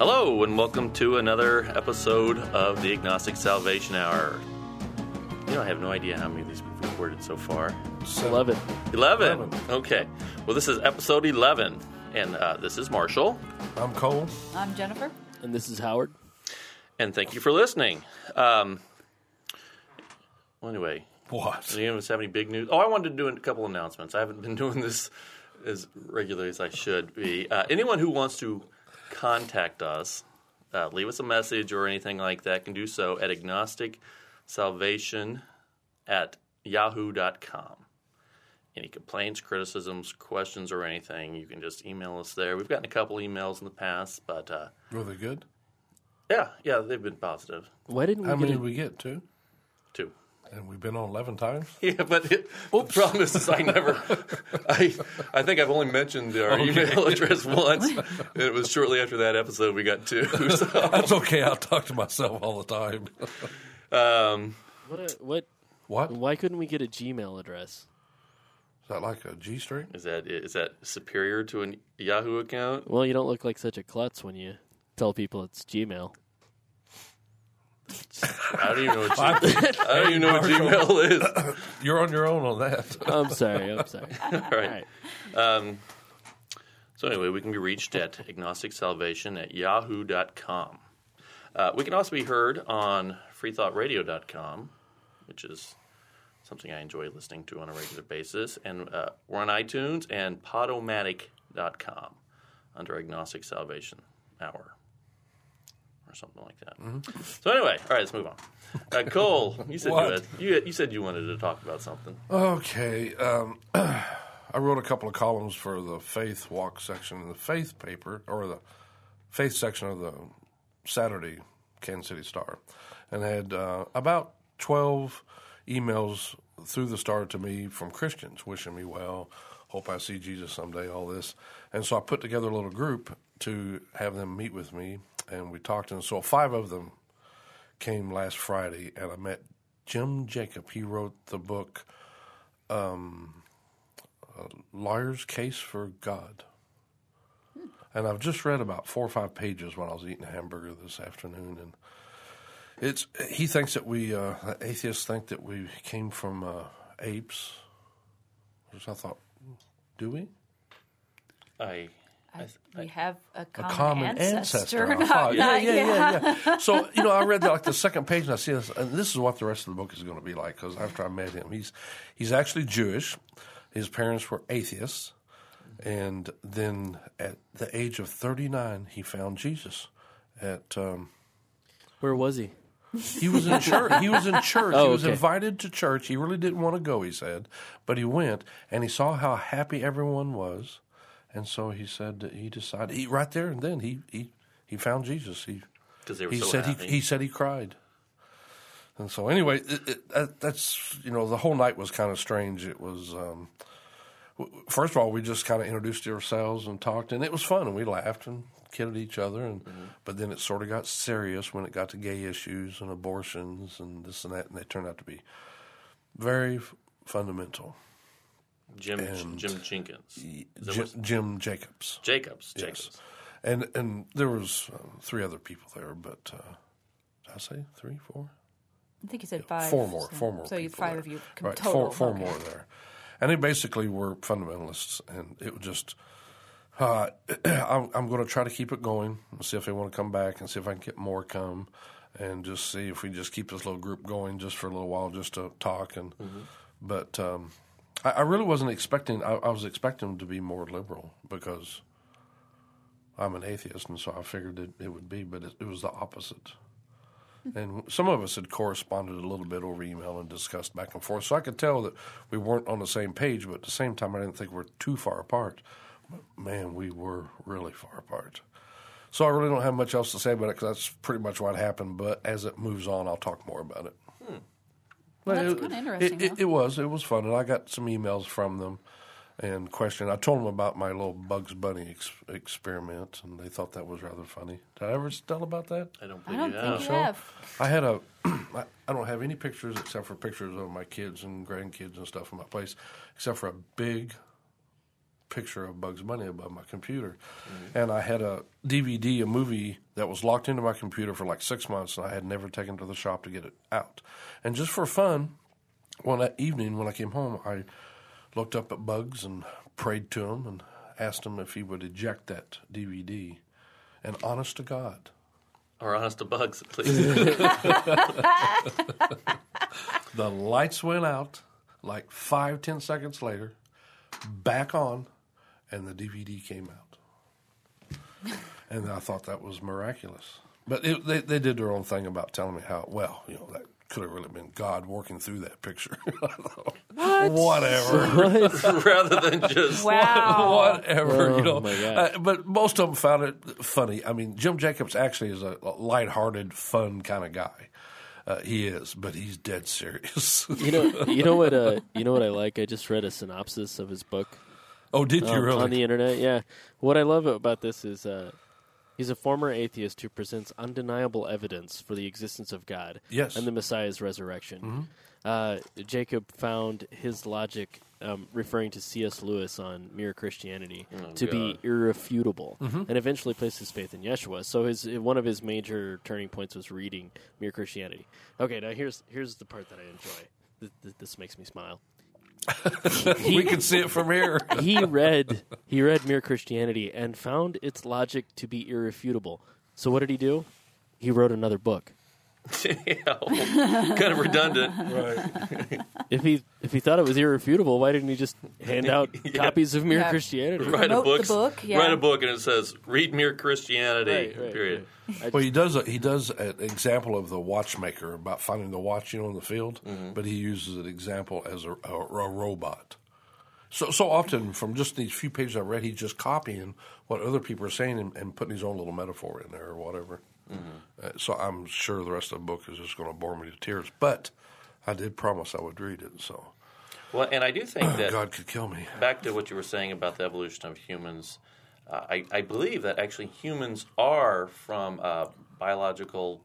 Hello, and welcome to another episode of the Agnostic Salvation Hour. You know, I have no idea how many of these we've recorded so far. 11. 11? Okay. Well, this is episode 11, and this is Marshall. I'm Cole. I'm Jennifer. And this is Howard. And thank you for listening. Well, anyway. What? Do you have any big news? Oh, I wanted to do a couple announcements. I haven't been doing this as regularly as I should be. Anyone who wants to contact us, leave us a message or anything like that, can do so at agnosticsalvation@yahoo.com. Any complaints, criticisms, questions, or anything, you can just email us there. We've gotten a couple emails in the past, but Were they good? yeah, they've been positive. Why didn't we How get many a- did we get? Two? And we've been on 11 times? Yeah, but the problem is I never. I think I've only mentioned our email address once, and it was shortly after that episode we got two. So. That's okay. I'll talk to myself all the time. What? What? Why couldn't we get a Gmail address? Is that like a G string? Is that superior to a Yahoo account? Well, you don't look like such a klutz when you tell people it's Gmail. I don't even know what Gmail is. You're on your own on that. I'm sorry. All right. So anyway, we can be reached at agnosticsalvation@yahoo.com. We can also be heard on freethoughtradio.com, which is something I enjoy listening to on a regular basis. And we're on iTunes and podomatic.com under Agnostic Salvation Hour. Or something like that. Mm-hmm. So anyway, all right, let's move on. Cole, you said you said you wanted to talk about something. Okay. I wrote a couple of columns for the Faith Walk section in the Faith paper, or the Faith section of the Saturday Kansas City Star, and had about 12 emails through the Star to me from Christians wishing me well, hope I see Jesus someday, all this. And so I put together a little group to have them meet with me, and we talked. And so 5 of them came last Friday, and I met Jim Jacob. He wrote the book Liar's Case for God. And I've just read about 4 or 5 pages when I was eating a hamburger this afternoon. And he thinks that we, atheists think that we came from apes. Which I thought, do we? We have a A common, common ancestor. I Not, thought. not- Yeah. So, I read like the second page, and I see this, and this is what the rest of the book is going to be like, because after I met him, he's actually Jewish. His parents were atheists, and then at the age of 39, he found Jesus. Where was he? He was in church. He was in church. Oh, He was okay. invited to church. He really didn't want to go, he said, but he went, and he saw how happy everyone was. And so he said that he decided right there and then he found Jesus. Because they were He so said happy. he said he cried. And so anyway, that's the whole night was kind of strange. It was first of all, we just kind of introduced ourselves and talked, and it was fun, and we laughed and kidded each other, and but then it sort of got serious when it got to gay issues and abortions and this and that, and they turned out to be very fundamental. Jim Jenkins. Jim Jacobs. Jacobs. Yes. And there was 3 other people there, but did I say 3, 4? I think you said 5. 4 more. 4 more. So you people 5 there. of you Right, total. Four Okay. more there, and they basically were fundamentalists, and it was just. I'm going to try to keep it going and see if they want to come back and see if I can get more come, and just see if we just keep this little group going just for a little while, just to talk and. But I really wasn't expecting. I was expecting them to be more liberal because I'm an atheist, and so I figured it would be, but it was the opposite. And some of us had corresponded a little bit over email and discussed back and forth, so I could tell that we weren't on the same page, but at the same time I didn't think we were too far apart. But, man, we were really far apart. So I really don't have much else to say about it because that's pretty much what happened, but as it moves on, I'll talk more about it. Well, that's kind of interesting. It was fun, and I got some emails from them and questioned. I told them about my little Bugs Bunny experiment, and they thought that was rather funny. Did I ever tell about that? I don't I believe don't you think have. you have. I had a. I don't have any pictures except for pictures of my kids and grandkids and stuff in my place, except for a big picture of Bugs Bunny above my computer. And I had a DVD, a movie that was locked into my computer for like 6 months, and I had never taken it to the shop to get it out. And just for fun, one evening when I came home, I looked up at Bugs and prayed to him and asked him if he would eject that DVD. And honest to God. Or honest to Bugs, please. The lights went out like 5-10 seconds later, back on, and the DVD came out. And I thought that was miraculous. But they did their own thing about telling me how, well, that could have really been God working through that picture. What? Whatever. Rather than just... Wow. Whatever. Oh, my God. But most of them found it funny. I mean, Jim Jacobs actually is a lighthearted, fun kind of guy. He is, but he's dead serious. You know what I like? I just read a synopsis of his book. Oh, did you really? On the internet, yeah. What I love about this is he's a former atheist who presents undeniable evidence for the existence of God and the Messiah's resurrection. Jacob found his logic, referring to C.S. Lewis on Mere Christianity, to be irrefutable, and eventually placed his faith in Yeshua. So one of his major turning points was reading Mere Christianity. Okay, now here's the part that I enjoy. This makes me smile. We can see it from here. He read Mere Christianity and found its logic to be irrefutable. So what did he do? He wrote another book. Kind of redundant. Right. If he thought it was irrefutable, why didn't he just hand out copies of Mere Christianity? Write a Promote the book, yeah. Write a book, and it says, read Mere Christianity, Right, period. right. Well, he does an example of the watchmaker about finding the watch, in the field, but he uses an example as a robot. So often, from just these few pages I read, he's just copying what other people are saying and putting his own little metaphor in there or whatever. So I'm sure the rest of the book is just going to bore me to tears. But I did promise I would read it. So, Well, and I do think that God could kill me. back to what you were saying about the evolution of humans, I believe that actually humans are from biological.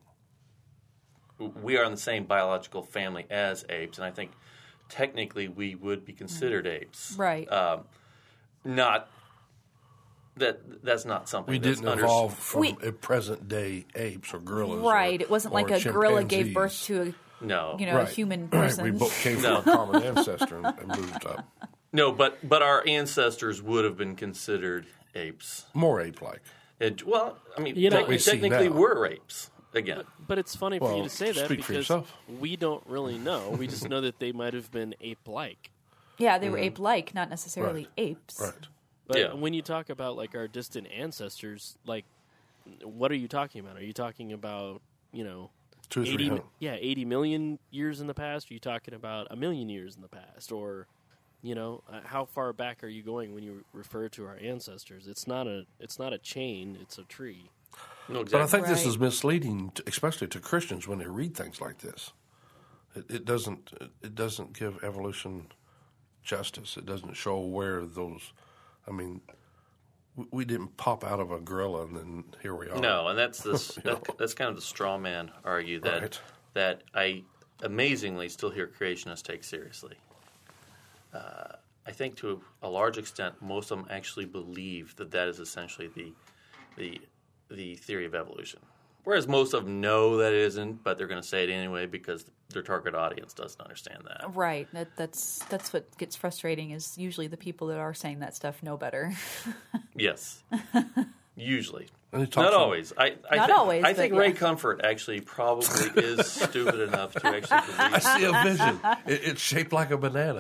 We are in the same biological family as apes, and I think technically we would be considered apes. Right. Not. That's not something We that's didn't evolve from present-day apes or gorillas. Right. It wasn't like a gorilla gave birth chimpanzees. to no. a human person. We both came from a common ancestor and moved up. No, but our ancestors would have been considered apes. More ape-like. Well, I mean, we see technically now. we're apes again. But it's funny for you to say that speak for because yourself. we don't really know. We just know that they might have been ape-like. Yeah, they were ape-like, not necessarily apes. Right. But when you talk about like our distant ancestors, like what are you talking about? Are you talking about 200 or 80, 300. 80 million years in the past? Are you talking about 1 million years in the past? Or how far back are you going when you refer to our ancestors? It's not a chain, it's a tree. No, exactly. But I think this Right. is misleading, especially to Christians when they read things like this. It doesn't give evolution justice. It doesn't show where those. I mean, we didn't pop out of a gorilla and then here we are. No, and that's that's kind of the straw man argue that I amazingly still hear creationists take seriously. I think to a large extent, most of them actually believe that is essentially the theory of evolution. Whereas most of them know that it isn't, but they're going to say it anyway because their target audience doesn't understand that. Right. That's what gets frustrating is usually the people that are saying that stuff know better. Yes. Usually. Not always. Not always, I think but Ray yeah. Comfort actually probably is stupid enough to actually I believe. see a vision. It's shaped like a banana.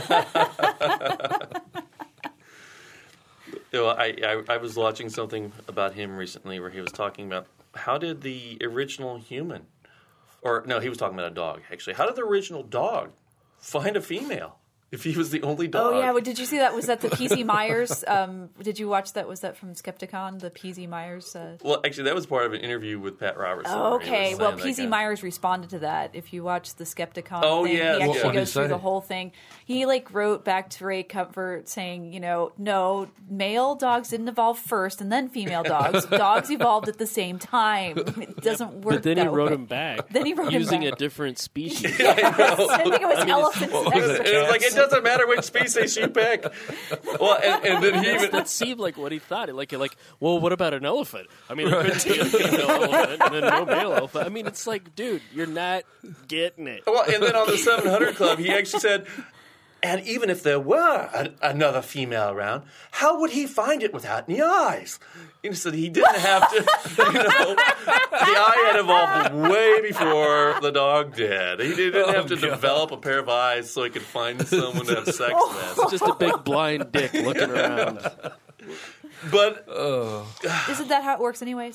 I was watching something about him recently where he was talking about how did the original human, or no, he was talking about a dog actually. How did the original dog find a female if he was the only dog? Oh yeah, well, did you see that? Was that the P.Z. Myers? Did you watch that? Was that from Skepticon? The P.Z. Myers? Well, actually, that was part of an interview with Pat Robertson. Oh, where he okay. was Well, saying that P.Z. guy- Myers responded to that. If you watch the Skepticon Oh, thing, yeah. he What actually did he goes through say? the whole thing. He wrote back to Ray Comfort saying, no, male dogs didn't evolve first and then female dogs. Dogs evolved at the same time. It doesn't work But then that he wrote way. him back. Then he wrote him using back. a different species. I think it was elephants. It was like, it doesn't matter which species you pick. Well, and then he that seemed like what he thought. Like, well, what about an elephant? I mean, there could be a female elephant and then no male elephant. I mean, it's like, dude, you're not getting it. Well, and then on the 700 Club, he actually said, and even if there were another female around, how would he find it without any eyes? He said he didn't have to, the eye had evolved way before the dog did. He didn't have to develop a pair of eyes so he could find someone to have sex with. It's just a big blind dick looking around. But isn't that how it works anyways?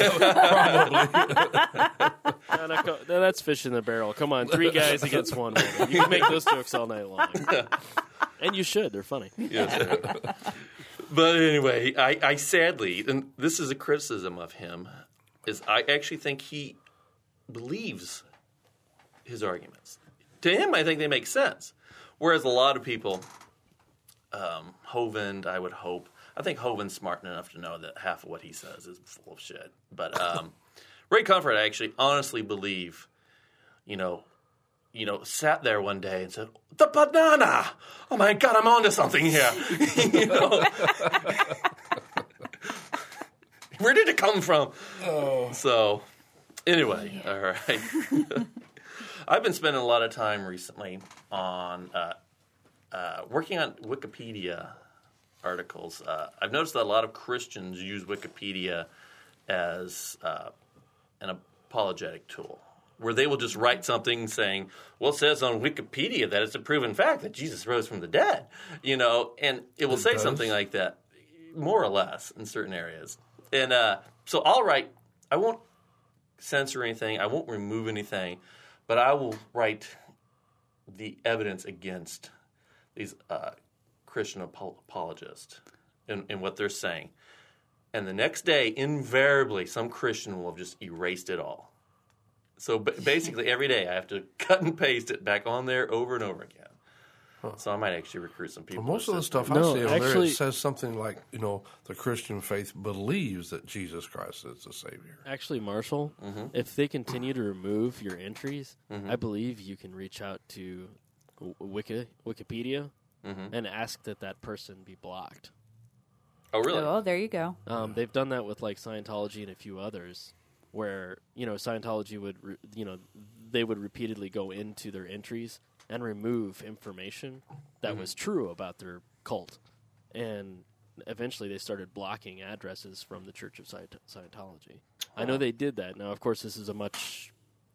No, that's fish in the barrel. Come on, 3 guys against 1 woman. You can make those jokes all night long. And you should. They're funny. Yes, but anyway, I sadly, and this is a criticism of him, is I actually think he believes his arguments. To him, I think they make sense. Whereas a lot of people, Hovind, I would hope, I think Hovind's smart enough to know that half of what he says is full of shit. But Ray Comfort, I actually honestly believe, sat there one day and said, "The banana! Oh my God, I'm onto something here." Where did it come from? Oh. So, anyway, all right. I've been spending a lot of time recently on working on Wikipedia articles. I've noticed that a lot of Christians use Wikipedia as an apologetic tool, where they will just write something saying, well, it says on Wikipedia that it's a proven fact that Jesus rose from the dead, and it will say something like that, more or less, in certain areas. And so I'll write, I won't censor anything, I won't remove anything, but I will write the evidence against these Christian apologists in what they're saying. And the next day, invariably, some Christian will have just erased it all. So basically, every day I have to cut and paste it back on there over and over again. Huh. So I might actually recruit some people. Well, most of the stuff I see on there, it says something like, the Christian faith believes that Jesus Christ is the Savior. Actually, Marshall, if they continue to remove your entries, I believe you can reach out to Wikipedia and ask that person be blocked. Oh, really? Oh, there you go. They've done that with like Scientology and a few others, where Scientology would they would repeatedly go into their entries and remove information that was true about their cult, and eventually they started blocking addresses from the Church of Scientology. I know they did that. Now, of course, this is a much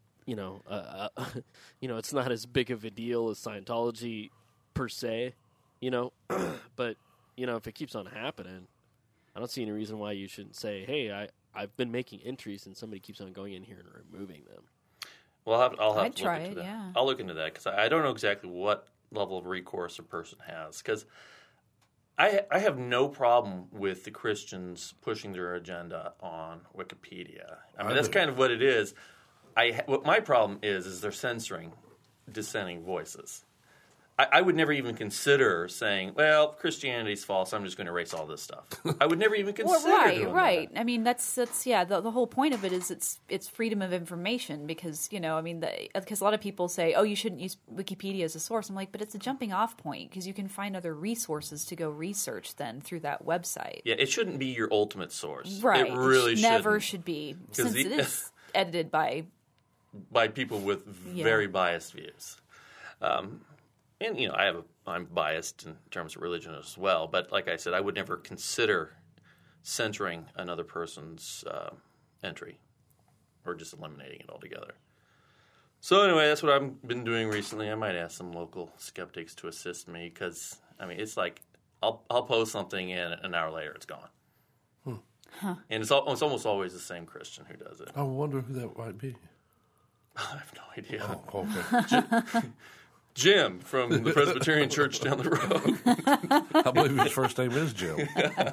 it's not as big of a deal as Scientology per se, but if it keeps on happening, I don't see any reason why you shouldn't say, hey, I've been making entries and somebody keeps on going in here and removing them. Well, I'll have to try look into it, that. yeah. I'll look into that because I don't know exactly what level of recourse a person has. Because I have no problem with the Christians pushing their agenda on Wikipedia. I mean, that's kind of what it is. What my problem is they're censoring dissenting voices. I would never even consider saying, well, Christianity's false, I'm just going to erase all this stuff. I would never even consider doing right. that. I mean, that's the whole point of it is it's freedom of information because, because a lot of people say, oh, you shouldn't use Wikipedia as a source. I'm like, but it's a jumping off point because you can find other resources to go research then through that website. Yeah, it shouldn't be your ultimate source. Right. It really never should be, since it is edited by people with very biased views. And, I'm biased in terms of religion as well. But like I said, I would never consider censoring another person's entry or just eliminating it altogether. So anyway, that's what I've been doing recently. I might ask some local skeptics to assist me because, it's like I'll post something and an hour later it's gone. Huh. And it's almost always the same Christian who does it. I wonder who that might be. I have no idea. Oh, okay. Jim from the Presbyterian Church down the road. I believe his first name is Jim.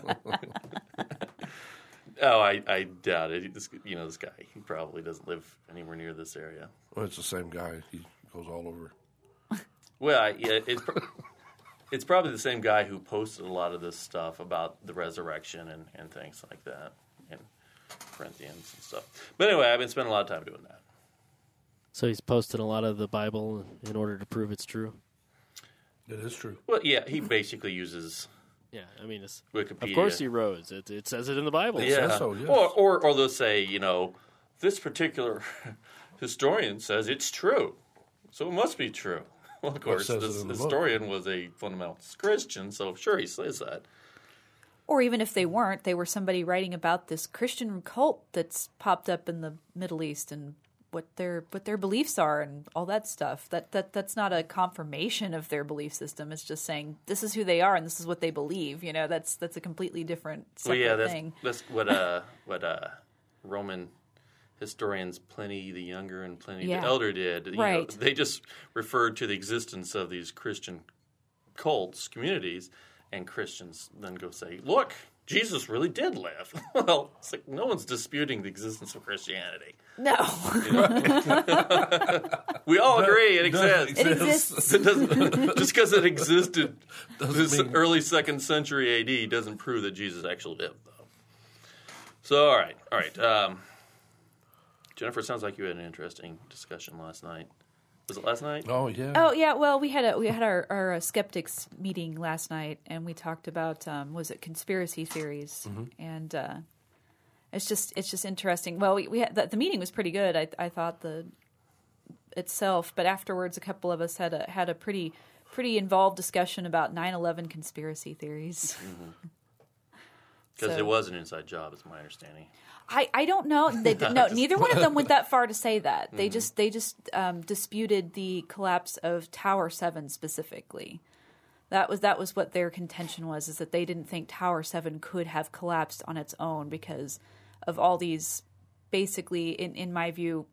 Oh, I doubt it. This guy, he probably doesn't live anywhere near this area. Well, it's the same guy. He goes all over. Well, it's probably the same guy who posted a lot of this stuff about the resurrection and things like that, and Corinthians and stuff. But anyway, I've been spending a lot of time doing that. So he's posted a lot of the Bible in order to prove it's true? It is true. Well, yeah, he basically uses. Yeah, I mean, it's, Wikipedia. Of course he rose. It says it in the Bible. It Yeah, says so, yes. or they'll say, this particular historian says it's true, so it must be true. Well, of course, this historian was a fundamentalist Christian, so sure he says that. Or even if they weren't, they were somebody writing about this Christian cult that's popped up in the Middle East and what their beliefs are and all that stuff. That's not a confirmation of their belief system. It's just saying this is who they are and this is what they believe. That's a completely different separate thing. That's what Roman historians Pliny the Younger and Pliny the Elder did. Right. They just referred to the existence of these Christian cults, communities, and Christians then go say, look, Jesus really did live. Well, it's like no one's disputing the existence of Christianity. No. We all agree it exists. It exists. It doesn't, just because it existed this early 2nd century AD doesn't prove that Jesus actually lived, though. So, all right. Jennifer, it sounds like you had an interesting discussion last night. Was it last night? Oh yeah. Oh yeah. Well, we had our skeptics meeting last night, and we talked about was it conspiracy theories, and it's just interesting. Well, we had the meeting was pretty good. I thought itself, but afterwards, a couple of us had a pretty involved discussion about 9/11 conspiracy theories. Because it was an inside job, is my understanding. I don't know. No, neither one of them went that far to say that. They just disputed the collapse of Tower 7 specifically. That was what their contention was, is that they didn't think Tower 7 could have collapsed on its own because of all these, basically, in my view,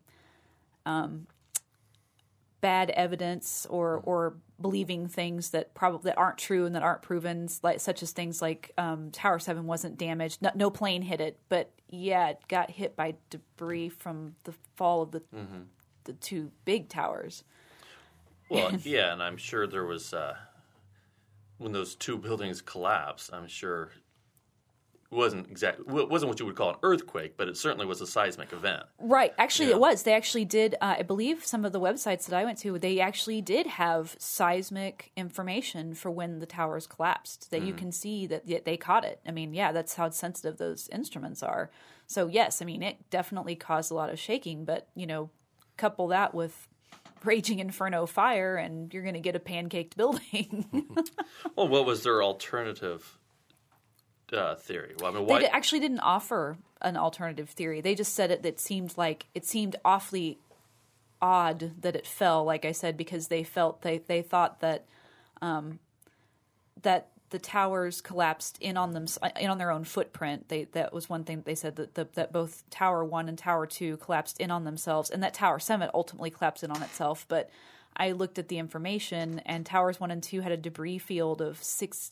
bad evidence or believing things that aren't true and that aren't proven, such as things like Tower 7 wasn't damaged. No plane hit it, but yeah, it got hit by debris from the fall of the two big towers. Well, yeah, and I'm sure there was when those two buildings collapsed. I'm sure it wasn't what you would call an earthquake, but it certainly was a seismic event. Right. Actually, it was. They actually did, I believe some of the websites that I went to, they actually did have seismic information for when the towers collapsed, that you can see that they caught it. I mean, yeah, that's how sensitive those instruments are. So, yes, I mean, it definitely caused a lot of shaking, but, couple that with raging inferno fire and you're going to get a pancaked building. Well, what was their alternative theory? Well, I mean, why? They actually didn't offer an alternative theory. They just said it seemed awfully odd that it fell. Like I said, because they thought that that the towers collapsed in on their own footprint. That was one thing they said, that both Tower 1 and Tower 2 collapsed in on themselves, and that Tower 7 ultimately collapsed in on itself. But I looked at the information, and Towers 1 and 2 had a debris field of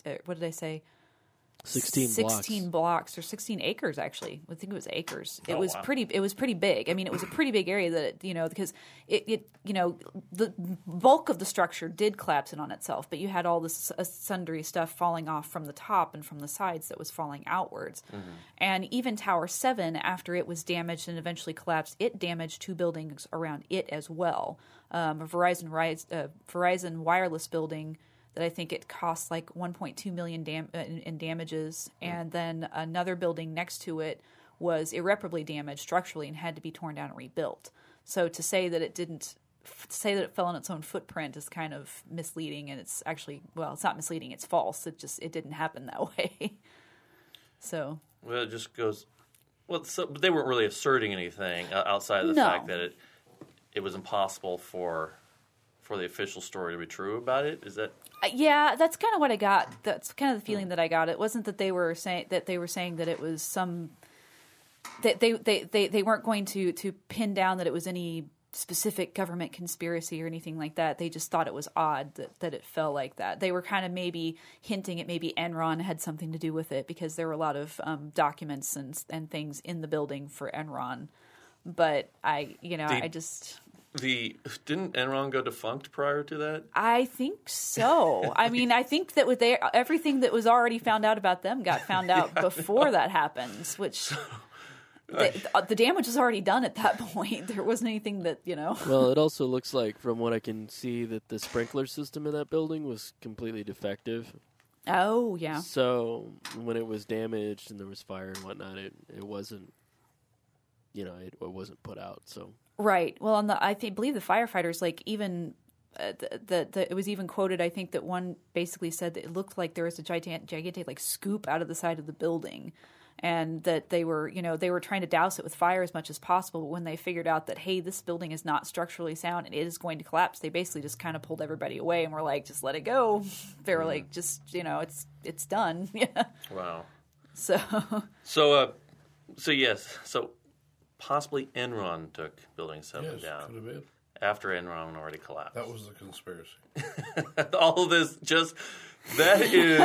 16 blocks or 16 acres, actually. I think it was acres. It was pretty big. I mean, it was a pretty big area that because the bulk of the structure did collapse in on itself, but you had all this sundry stuff falling off from the top and from the sides that was falling outwards. And even Tower 7, after it was damaged and eventually collapsed, it damaged two buildings around it as well. A Verizon wireless building that I think it cost like $1.2 million in damages, and then another building next to it was irreparably damaged structurally and had to be torn down and rebuilt. So to say that it fell on its own footprint is kind of misleading, and it's actually, well, it's not misleading, it's false. It didn't happen that way. So well, it just goes. Well, but they weren't really asserting anything outside of the fact that it was impossible for the official story to be true about it. Is that? Yeah, that's kind of what I got. That's kind of the feeling that I got. It wasn't that they were saying that it was some that they weren't going to pin down that it was any specific government conspiracy or anything like that. They just thought it was odd that it fell like that. They were kind of maybe hinting at maybe Enron had something to do with it, because there were a lot of documents and things in the building for Enron. But didn't Enron go defunct prior to that? I think so. I mean, I think that everything that was already found out about them got found out before that happens, which the damage was already done at that point. There wasn't anything that, Well, it also looks like, from what I can see, that the sprinkler system in that building was completely defective. Oh, yeah. So when it was damaged and there was fire and whatnot, it wasn't, it wasn't put out. So right. Well, I believe the firefighters, like, even it was even quoted. I think that one basically said that it looked like there was a gigantic like scoop out of the side of the building. And that they were trying to douse it with fire as much as possible. But when they figured out that, hey, this building is not structurally sound and it is going to collapse, they basically just kind of pulled everybody away and were like, just let it go. They were like, just, it's done. Yeah. Wow. So yes. So possibly Enron took Building 7 down. Could have been. After Enron already collapsed. That was the conspiracy. All of this just... That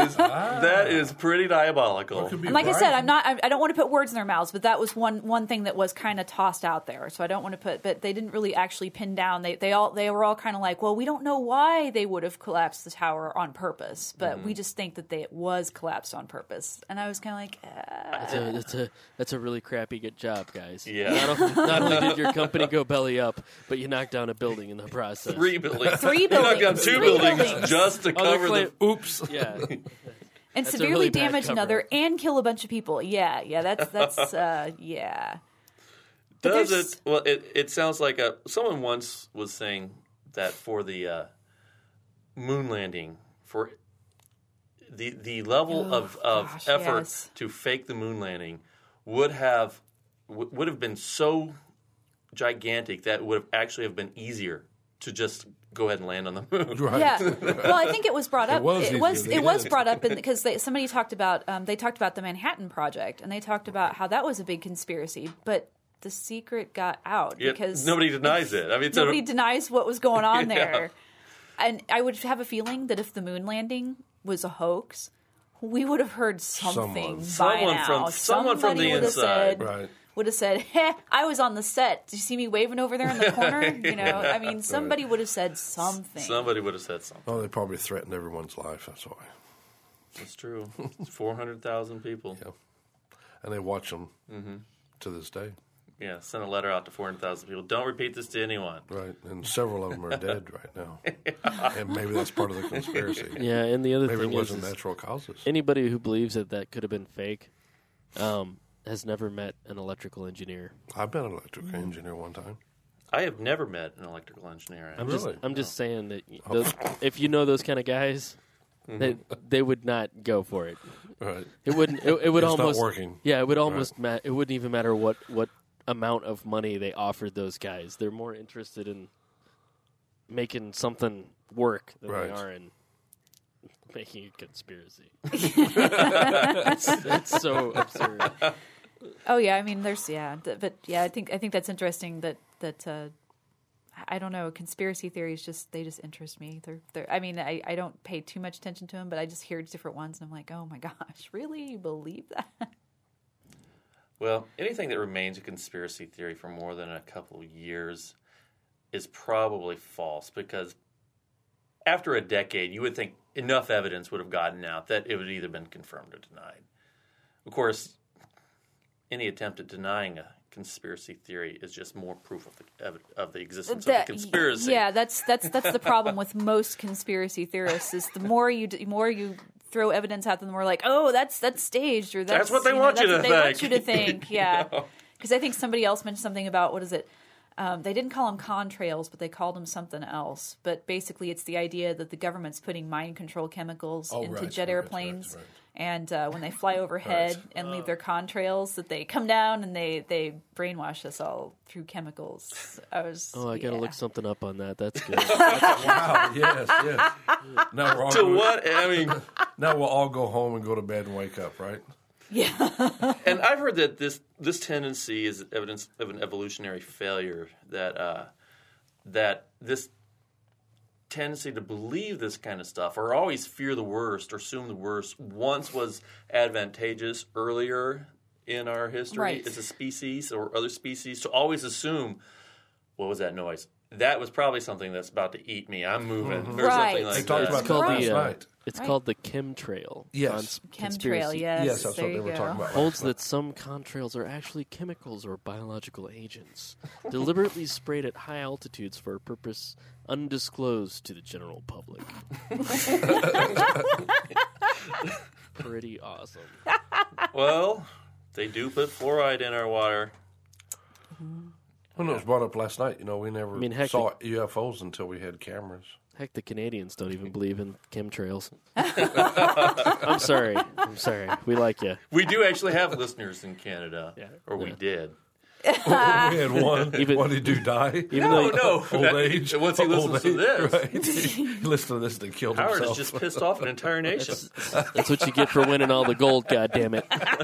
is pretty diabolical. And like I said, I don't want to put words in their mouths, but that was one thing that was kind of tossed out there. So I don't want to put, but they didn't really actually pin down. They were all kind of like, well, we don't know why they would have collapsed the tower on purpose, but we just think that it was collapsed on purpose. And I was kind of like, that's a really crappy good job, guys. Yeah. Not only did your company go belly up, but you knocked down a building in the process. 3 buildings. You knocked down 2 buildings just to cover the oops. Yeah. And severely really damage another and kill a bunch of people. Yeah, that's yeah. Does it? Well, it sounds like someone once was saying that for the moon landing, for the level of effort to fake the moon landing would have been so gigantic that it would have actually have been easier to just go ahead and land on the moon. Right. Yeah. Well, I think it was brought up. It was brought up because somebody talked about the Manhattan Project, and they talked about how that was a big conspiracy, but the secret got out because nobody denies it. I mean, nobody denies what was going on there. And I would have a feeling that if the moon landing was a hoax, we would have heard something by now. Someone from the inside, right? Would have said, "Hey, I was on the set. Did you see me waving over there in the corner?" I mean, somebody would have said something. Somebody would have said something. Oh, they probably threatened everyone's life. That's why. That's true. 400,000 people. Yeah, and they watch them to this day. Yeah, send a letter out to 400,000 people. Don't repeat this to anyone. Right, and several of them are dead right now. And maybe that's part of the conspiracy. Yeah, and the other maybe thing it wasn't is natural causes. Anybody who believes that could have been fake has never met an electrical engineer. I've met an electrical engineer one time. I have never met an electrical engineer. I'm just saying that if you know those kind of guys, they would not go for it. Right. It wouldn't. It would it's almost. Not working. Yeah, it would almost. It wouldn't even matter what amount of money they offered those guys. They're more interested in making something work than they are in making a conspiracy. It's so absurd. Oh yeah, I mean, there's but yeah, I think that's interesting. That I don't know, conspiracy theories they just interest me. They're I mean, I don't pay too much attention to them, but I just hear different ones, and I'm like, oh my gosh, really, you believe that? Well, anything that remains a conspiracy theory for more than a couple of years is probably false, because after a decade, you would think enough evidence would have gotten out that it would either been confirmed or denied. Of course, any attempt at denying a conspiracy theory is just more proof of the existence of the conspiracy. Yeah, that's the problem with most conspiracy theorists. Is the more you throw evidence at them, the more like, oh, that's staged, or that's what they want you to think. Want you to think, yeah. Because I think somebody else mentioned something about, what is it? They didn't call them contrails, but they called them something else. But basically, it's the idea that the government's putting mind control chemicals into jet airplanes. Right. And when they fly overhead and leave their contrails, that they come down and they brainwash us all through chemicals. I got to look something up on that. That's good. Wow, yes. Now we're all now we'll all go home and go to bed and wake up, right? Yeah. And I've heard that this tendency is evidence of an evolutionary failure, that this tendency to believe this kind of stuff, or always fear the worst or assume the worst, once was advantageous earlier in our history as a species or other species, to always assume, what was that noise? that was probably something that's about to eat me. I'm moving. Or Right. something like They talked that. about that last night. It's called the chemtrail. Yes. Chemtrail, yes. Yes, that's there what they you were go. talking about. Holds that some contrails are actually chemicals or biological agents, deliberately sprayed at high altitudes for a purpose undisclosed to the general public. Pretty awesome. Well, they do put fluoride in our water. When it was brought up last night, we never heck, saw UFOs until we had cameras. Heck, the Canadians don't even believe in chemtrails. I'm sorry. We like you. We do actually have listeners in Canada, we did. We had one. What did you die? No. Old age. Once he listens to this, right. He listened to this and killed Howard himself. has just pissed off an entire nation. That's what you get for winning all the gold. goddammit.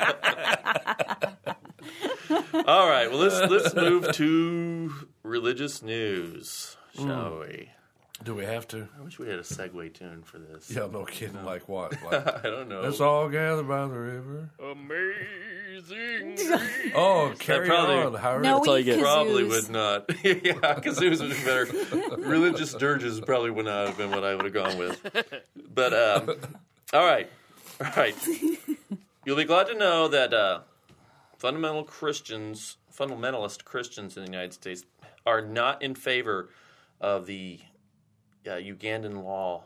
All right, well let's move to religious news, shall we? Do we have to? I wish we had a segue tune for this. Yeah, no kidding. Like what? Like, I don't know. let's all gather by the river. Amazing. Oh, carry on, Howard. No, That's all you get. Probably would not. Yeah, kazoos would be better. Religious dirges probably would not have been what I would have gone with. But, all right. You'll be glad to know that fundamentalist Christians in the United States are not in favor of the Ugandan law.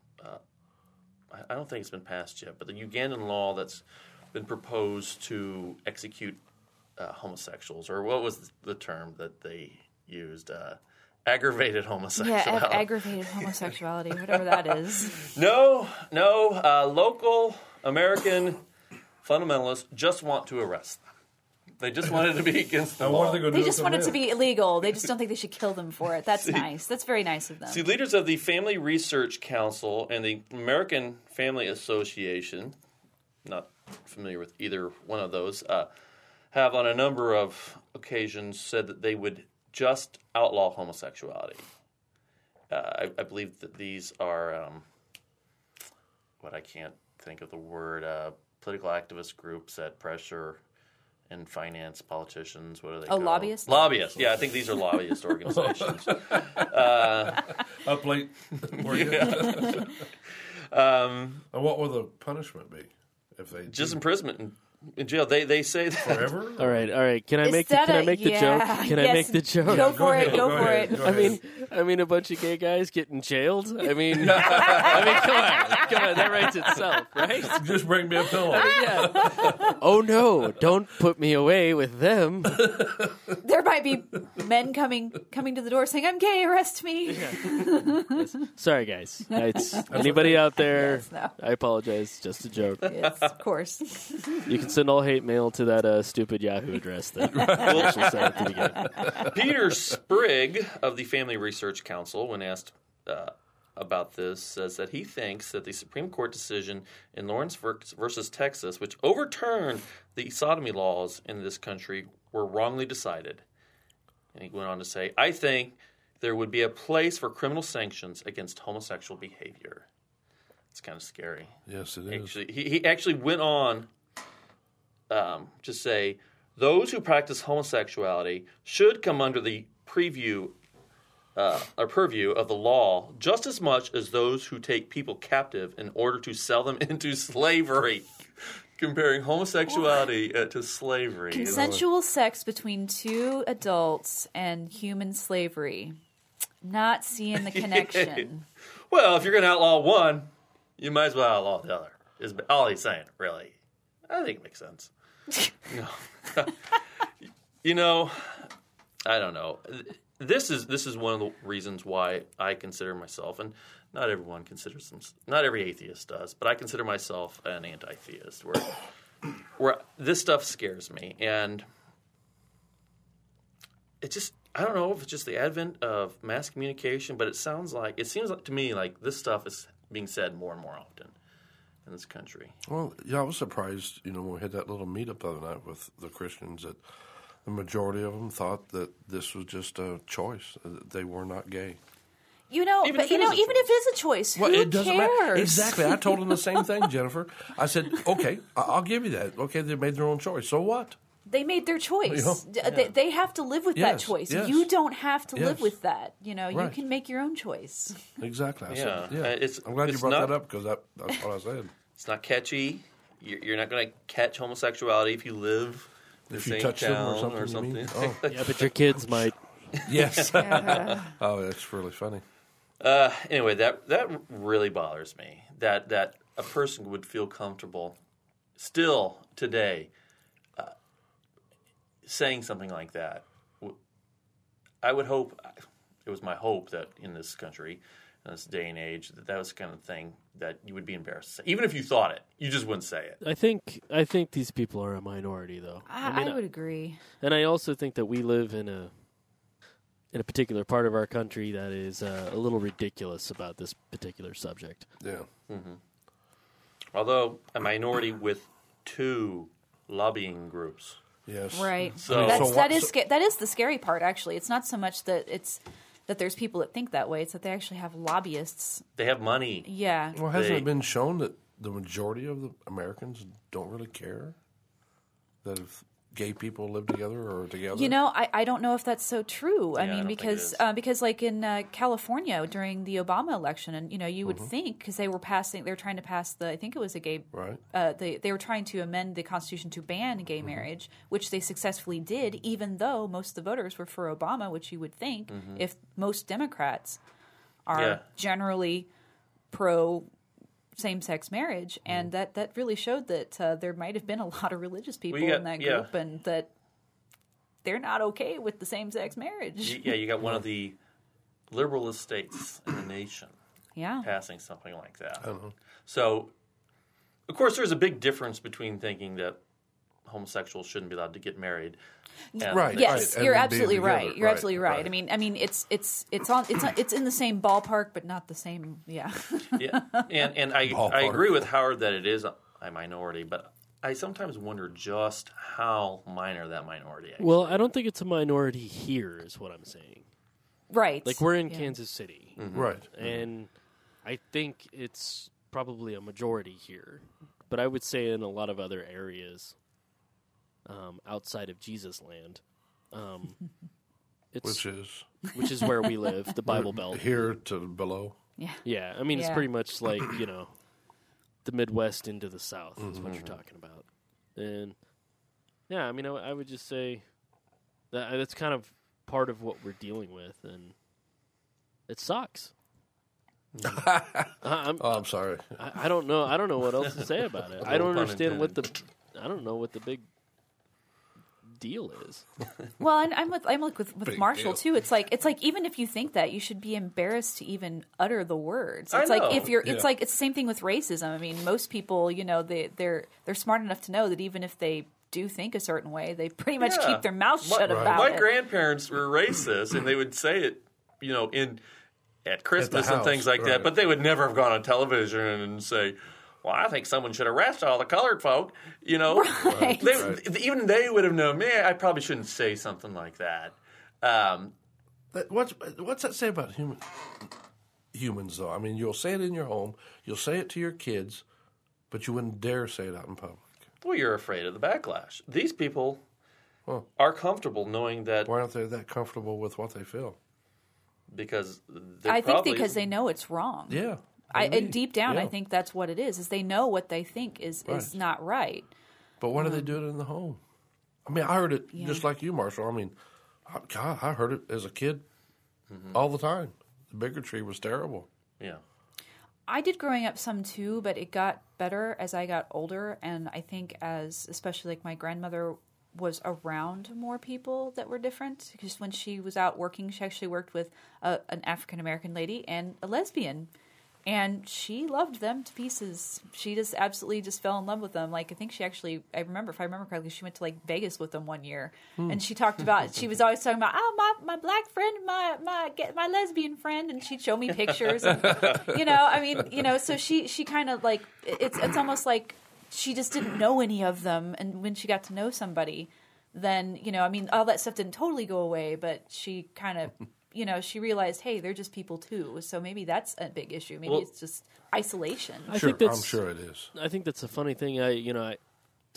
I don't think it's been passed yet, but the Ugandan law that's been proposed to execute homosexuals, or what was the term that they used? Aggravated homosexuality. Yeah, aggravated homosexuality, whatever that is. No. Local American fundamentalists just want to arrest them. They just want it to be against the law. They just want it to be illegal. They just don't think they should kill them for it. That's nice. That's very nice of them. See, leaders of the Family Research Council and the American Family Association, not familiar with either one of those, have on a number of occasions said that they would just outlaw homosexuality. I believe that these are, what I can't think of the word, political activist groups that pressure and finance politicians. What are they called? Lobbyists? Lobbyists. Yeah, I think these are lobbyist organizations. Up late. And what will the punishment be if they just imprisonment in jail? They say that forever. All right. Can I make the joke? Can I make the joke? Go for it. Go ahead. I mean, a bunch of gay guys getting jailed. I mean, come on, that writes itself, right? Just bring me a pillow. Yeah. Oh no! Don't put me away with them. There might be men coming to the door saying, "I'm gay, arrest me." Yes. Sorry, guys. Anybody out there? Yes, no. I apologize. Just a joke. Yes, of course. You can send all hate mail to that stupid Yahoo address that Rachel said at the beginning. Peter Sprigg of the Family Research Council, when asked about this, says that he thinks that the Supreme Court decision in Lawrence versus Texas, which overturned the sodomy laws in this country, were wrongly decided. And he went on to say, I think there would be a place for criminal sanctions against homosexual behavior. It's kind of scary. Yes, it is. Actually, he actually went on to say, those who practice homosexuality should come under the purview of the law just as much as those who take people captive in order to sell them into slavery. Comparing homosexuality to slavery. Consensual sex between two adults and human slavery. Not seeing the connection. Well, if you're going to outlaw one, you might as well outlaw the other. Is all he's saying, really. I think it makes sense. I don't know. This is one of the reasons why I consider myself, and not everyone considers them, not every atheist does, but I consider myself an anti-theist, where this stuff scares me, and it just, I don't know if it's just the advent of mass communication, but it seems like to me like this stuff is being said more and more often in this country. Well, yeah, I was surprised, when we had that little meetup the other night with the Christians, that the majority of them thought that this was just a choice. They were not gay. Even if it is a choice, Well, who it doesn't cares? matter. Exactly. I told them the same thing, Jennifer. I said, okay, I'll give you that. Okay, they made their own choice. So what? they made their choice. They have to live with that choice. Yes. You don't have to live with that. You know, you can make your own choice. Exactly. I'm glad you brought that up because that's what I said. It's not catchy. You're not going to catch homosexuality if you live in the same town or something. Oh. Yeah, but your kids might. Yes. Oh, that's really funny. Anyway, that really bothers me. That a person would feel comfortable still today saying something like that. I would hope, it was my hope that in this country, in this day and age, that was the kind of thing that you would be embarrassed to say. Even if you thought it, you just wouldn't say it. I think these people are a minority, though. I would agree. And I also think that we live in a particular part of our country that is a little ridiculous about this particular subject. Yeah. Mm-hmm. Although a minority with 2 lobbying groups. Yes. Right. So that is the scary part. Actually, it's not so much that there's people that think that way. It's that they actually have lobbyists. They have money. Yeah. Well, hasn't it been shown that the majority of the Americans don't really care that if gay people live together or together? You know, I don't know if that's so true. Yeah, I mean, because like in California during the Obama election, and you would think because they were trying to pass I think it was a gay, right? They were trying to amend the Constitution to ban gay marriage, which they successfully did, even though most of the voters were for Obama, which you would think if most Democrats are generally pro same-sex marriage, and that really showed that there might have been a lot of religious people in that group, and that they're not okay with the same-sex marriage. You got one of the liberalist states in the nation passing something like that. So, of course, there's a big difference between thinking that homosexuals shouldn't be allowed to get married. Right. Yes, right. You're absolutely right. You're absolutely right. Right. I mean, it's in the same ballpark, but not the same. Yeah. And I agree with Howard that it is a minority, but I sometimes wonder just how minor that minority is. Well, I don't think it's a minority here, is what I'm saying. Right. Like we're in Kansas City, right? And I think it's probably a majority here, but I would say in a lot of other areas. Outside of Jesus land, which is where we live, the Bible Belt. Here to below. Yeah. I mean, it's pretty much like the Midwest into the South is what you're talking about, and I mean, I would just say that that's kind of part of what we're dealing with, and it sucks. I'm sorry. I don't know. I don't know what else to say about it. I don't understand I don't know what the big deal is. Well, and I'm with Marshall too. It's like even if you think that, you should be embarrassed to even utter the words. It's like if you're it's like it's the same thing with racism. I mean, most people, they're smart enough to know that even if they do think a certain way, they pretty much keep their mouth shut about it. My grandparents were racist, and they would say it at Christmas and things like that, but they would never have gone on television and say, well, I think someone should arrest all the colored folk. Right. Even they would have known. I probably shouldn't say something like that. What's that say about humans, though? I mean, you'll say it in your home, you'll say it to your kids, but you wouldn't dare say it out in public. Well, you're afraid of the backlash. These people are comfortable knowing that. Why aren't they that comfortable with what they feel? Because they know it's wrong. Yeah. Deep down, I think that's what it is they know what they think is not right. But why do they do it in the home? I mean, I heard it just like you, Marshall. I mean, I heard it as a kid all the time. The bigotry was terrible. Yeah. I did growing up some too, but it got better as I got older. And I think especially like my grandmother was around more people that were different. Because when she was out working, she actually worked with an African-American lady and a lesbian. And she loved them to pieces. She just absolutely just fell in love with them. Like, I think she actually, if I remember correctly, she went to like Vegas with them one year. And she talked about, she was always talking about, my black friend, my lesbian friend. And she'd show me pictures. And, so she kind of like, it's almost like she just didn't know any of them. And when she got to know somebody, then, all that stuff didn't totally go away, but she kind of... she realized, hey, they're just people too. So maybe that's a big issue. Maybe it's just isolation. I'm sure it is. I think that's a funny thing. I don't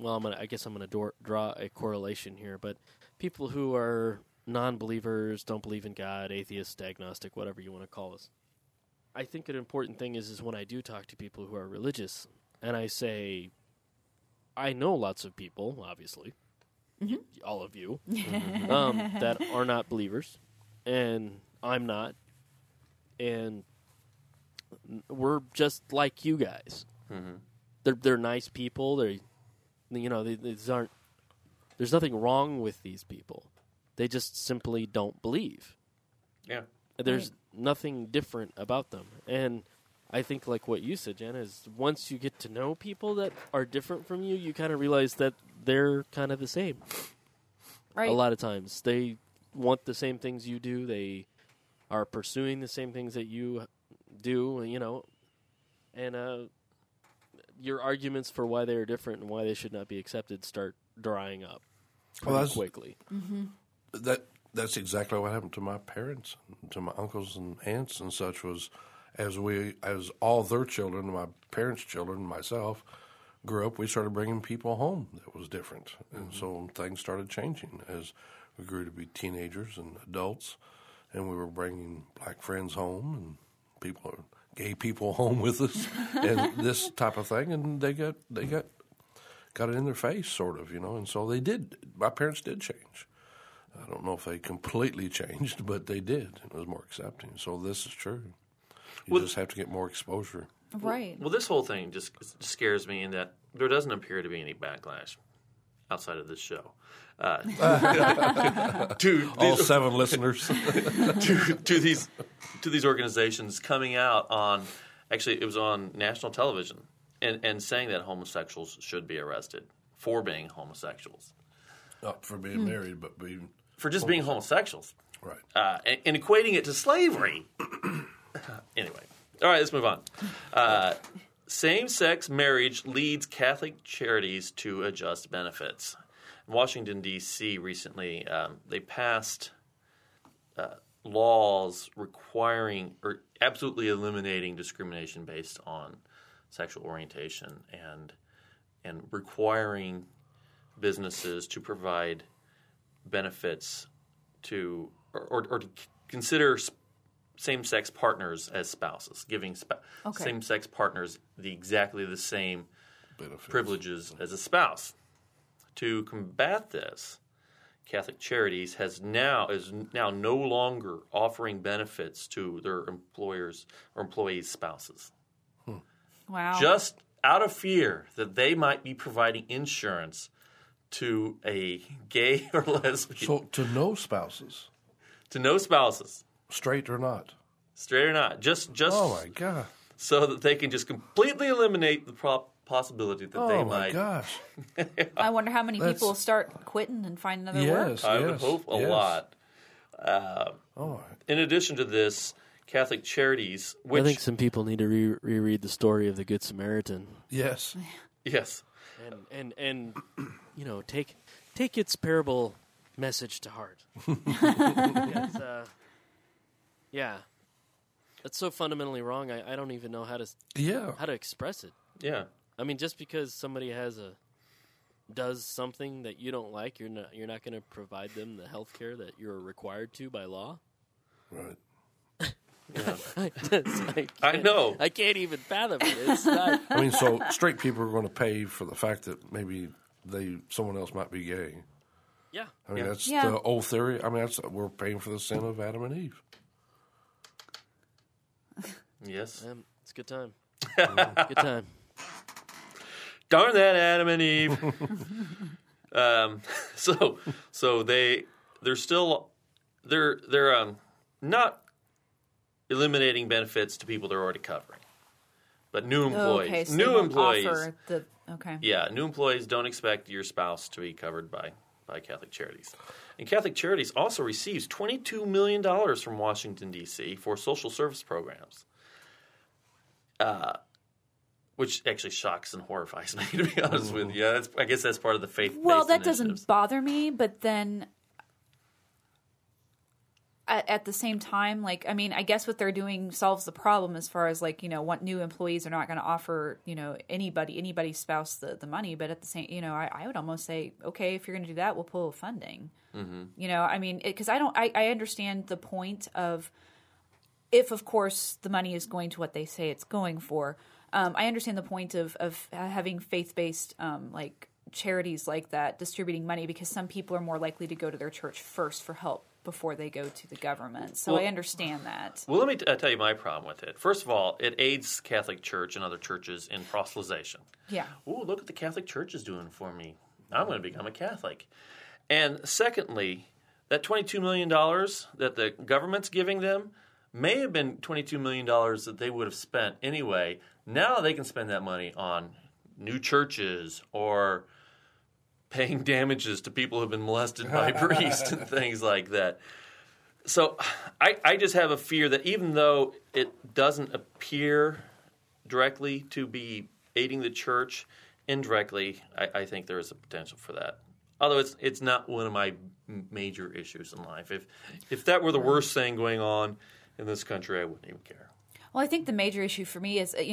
I guess I'm gonna draw a correlation here, but people who are non-believers, don't believe in God, atheist, agnostic, whatever you want to call us. I think an important thing is when I do talk to people who are religious, and I say, I know lots of people, obviously, all of you, that are not believers, and I'm not, and we're just like you guys. They're nice people. These aren't. There's nothing wrong with these people. They just simply don't believe. Yeah. There's nothing different about them. And I think like what you said, Jen, is once you get to know people that are different from you, you kind of realize that they're kind of the same. Right. A lot of times. They want the same things you do. They are pursuing the same things that you do, and your arguments for why they're different and why they should not be accepted start drying up pretty quickly. That's exactly what happened to my parents, to my uncles and aunts and such. Was as all their children, my parents' children, myself, grew up, we started bringing people home that was different, and so things started changing as we grew to be teenagers and adults, and we were bringing black friends home and gay people home with us, and this type of thing, and they got it in their face, sort of, and so they did. My parents did change. I don't know if they completely changed, but they did. It was more accepting. So this is true. You just have to get more exposure. Right. Well, this whole thing just scares me in that there doesn't appear to be any backlash outside of this show. To all 7 listeners. to these organizations coming out on, actually it was on national television, and saying that homosexuals should be arrested for being homosexuals. Not for being married, but for just being homosexuals. Right. And equating it to slavery. Anyway. All right, let's move on. Same-sex marriage leads Catholic Charities to adjust benefits. In Washington, D.C. recently, they passed laws requiring or absolutely eliminating discrimination based on sexual orientation and requiring businesses to provide benefits to or to consider same-sex partners as spouses, giving same-sex partners exactly the same privileges as a spouse. To combat this, Catholic Charities is now no longer offering benefits to their employers or employees' spouses. Wow. Just out of fear that they might be providing insurance to a gay or lesbian. So to no spouses? To no spouses. Straight or not? Straight or not. Just oh, my God. So that they can just completely eliminate the possibility that they might. Oh, my gosh. I wonder how many people start quitting and find another work. I would hope a lot. In addition to this, Catholic Charities, which I think some people need to reread the story of the Good Samaritan. Yes. Yes. And take its parable message to heart. That's so fundamentally wrong. I don't even know how to express it. Yeah. I mean, just because somebody does something that you don't like, you're not going to provide them the health care that you're required to by law. Right. Yeah. I know. I can't even fathom it. It's not. I mean, so straight people are going to pay for the fact that maybe someone else might be gay. Yeah. I mean, that's the old theory. I mean, we're paying for the sin of Adam and Eve. Yes. It's a good time. Good time. Darn that Adam and Eve. So they're still not eliminating benefits to people they're already covering, but new employees. So new employees. Yeah, new employees don't expect your spouse to be covered by Catholic Charities. And Catholic Charities also receives $22 million from Washington, D.C. for social service programs. Which actually shocks and horrifies me, to be honest with you. I guess that's part of the faith-based Well, that initiatives. doesn't bother me, but then at the same time, like, I mean, I guess what they're doing solves the problem as far as, like, what new employees are not going to offer, anybody's spouse the money. But at the same, I would almost say, okay, if you're going to do that, we'll pull funding. Mm-hmm. I mean, because I understand the point of, if, of course, the money is going to what they say it's going for. I understand the point of having faith-based, like, charities like that distributing money, because some people are more likely to go to their church first for help before they go to the government. So I understand that. Well, let me tell you my problem with it. First of all, it aids Catholic Church and other churches in proselytization. Yeah. Ooh, look what the Catholic Church is doing for me. I'm going to become a Catholic. And secondly, that $22 million that the government's giving them may have been $22 million that they would have spent anyway. Now they can spend that money on new churches or paying damages to people who have been molested by priests and things like that. So I just have a fear that even though it doesn't appear directly to be aiding the church, indirectly, I think there is a potential for that. Although it's not one of my major issues in life. If that were the worst thing going on in this country, I wouldn't even care. Well, I think the major issue for me is,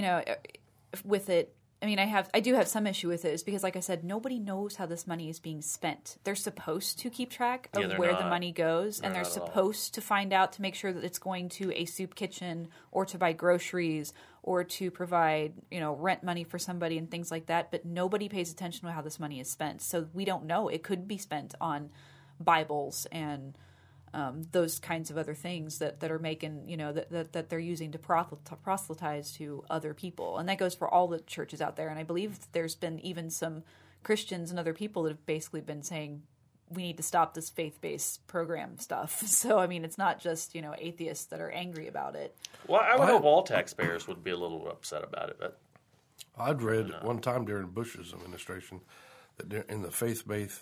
with it, I mean, I do have some issue with it, is because, like I said, nobody knows how this money is being spent. They're supposed to keep track of where the money goes, and they're supposed to find out to make sure that it's going to a soup kitchen or to buy groceries or to provide, rent money for somebody and things like that. But nobody pays attention to how this money is spent. So we don't know. It could be spent on Bibles and those kinds of other things that are making, that they're using to proselytize to other people. And that goes for all the churches out there. And I believe there's been even some Christians and other people that have basically been saying, we need to stop this faith-based program stuff. So, I mean, it's not just, atheists that are angry about it. Well, I would hope all taxpayers would be a little upset about it. But I'd read one time during Bush's administration that in the faith-based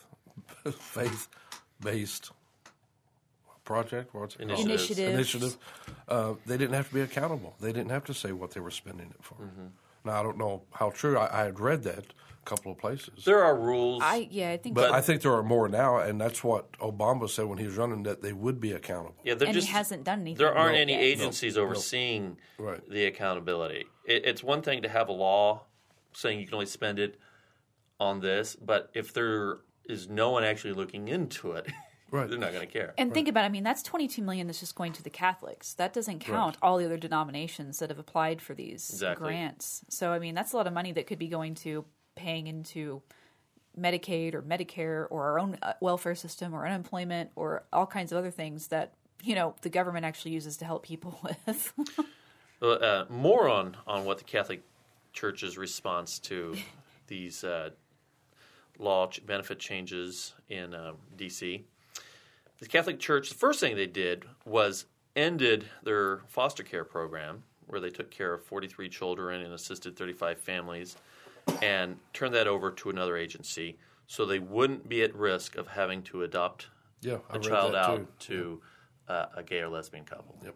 project, initiative. They didn't have to be accountable. They didn't have to say what they were spending it for. Mm-hmm. Now, I don't know how true. I had read that a couple of places. There are rules. I think, but I think there are more now, and that's what Obama said when he was running, that they would be accountable. Yeah, and he hasn't done anything. There aren't any agencies overseeing the accountability. It's one thing to have a law saying you can only spend it on this, but if there is no one actually looking into it, they're not going to care. And think about it. I mean, that's $22 million that's just going to the Catholics. That doesn't count all the other denominations that have applied for these grants. So, I mean, that's a lot of money that could be going to paying into Medicaid or Medicare or our own welfare system or unemployment or all kinds of other things that, the government actually uses to help people with. More on what the Catholic Church's response to these law benefit changes in D.C. The Catholic Church, the first thing they did was ended their foster care program, where they took care of 43 children and assisted 35 families, and turned that over to another agency so they wouldn't be at risk of having to adopt a child out to a gay or lesbian couple. Yep.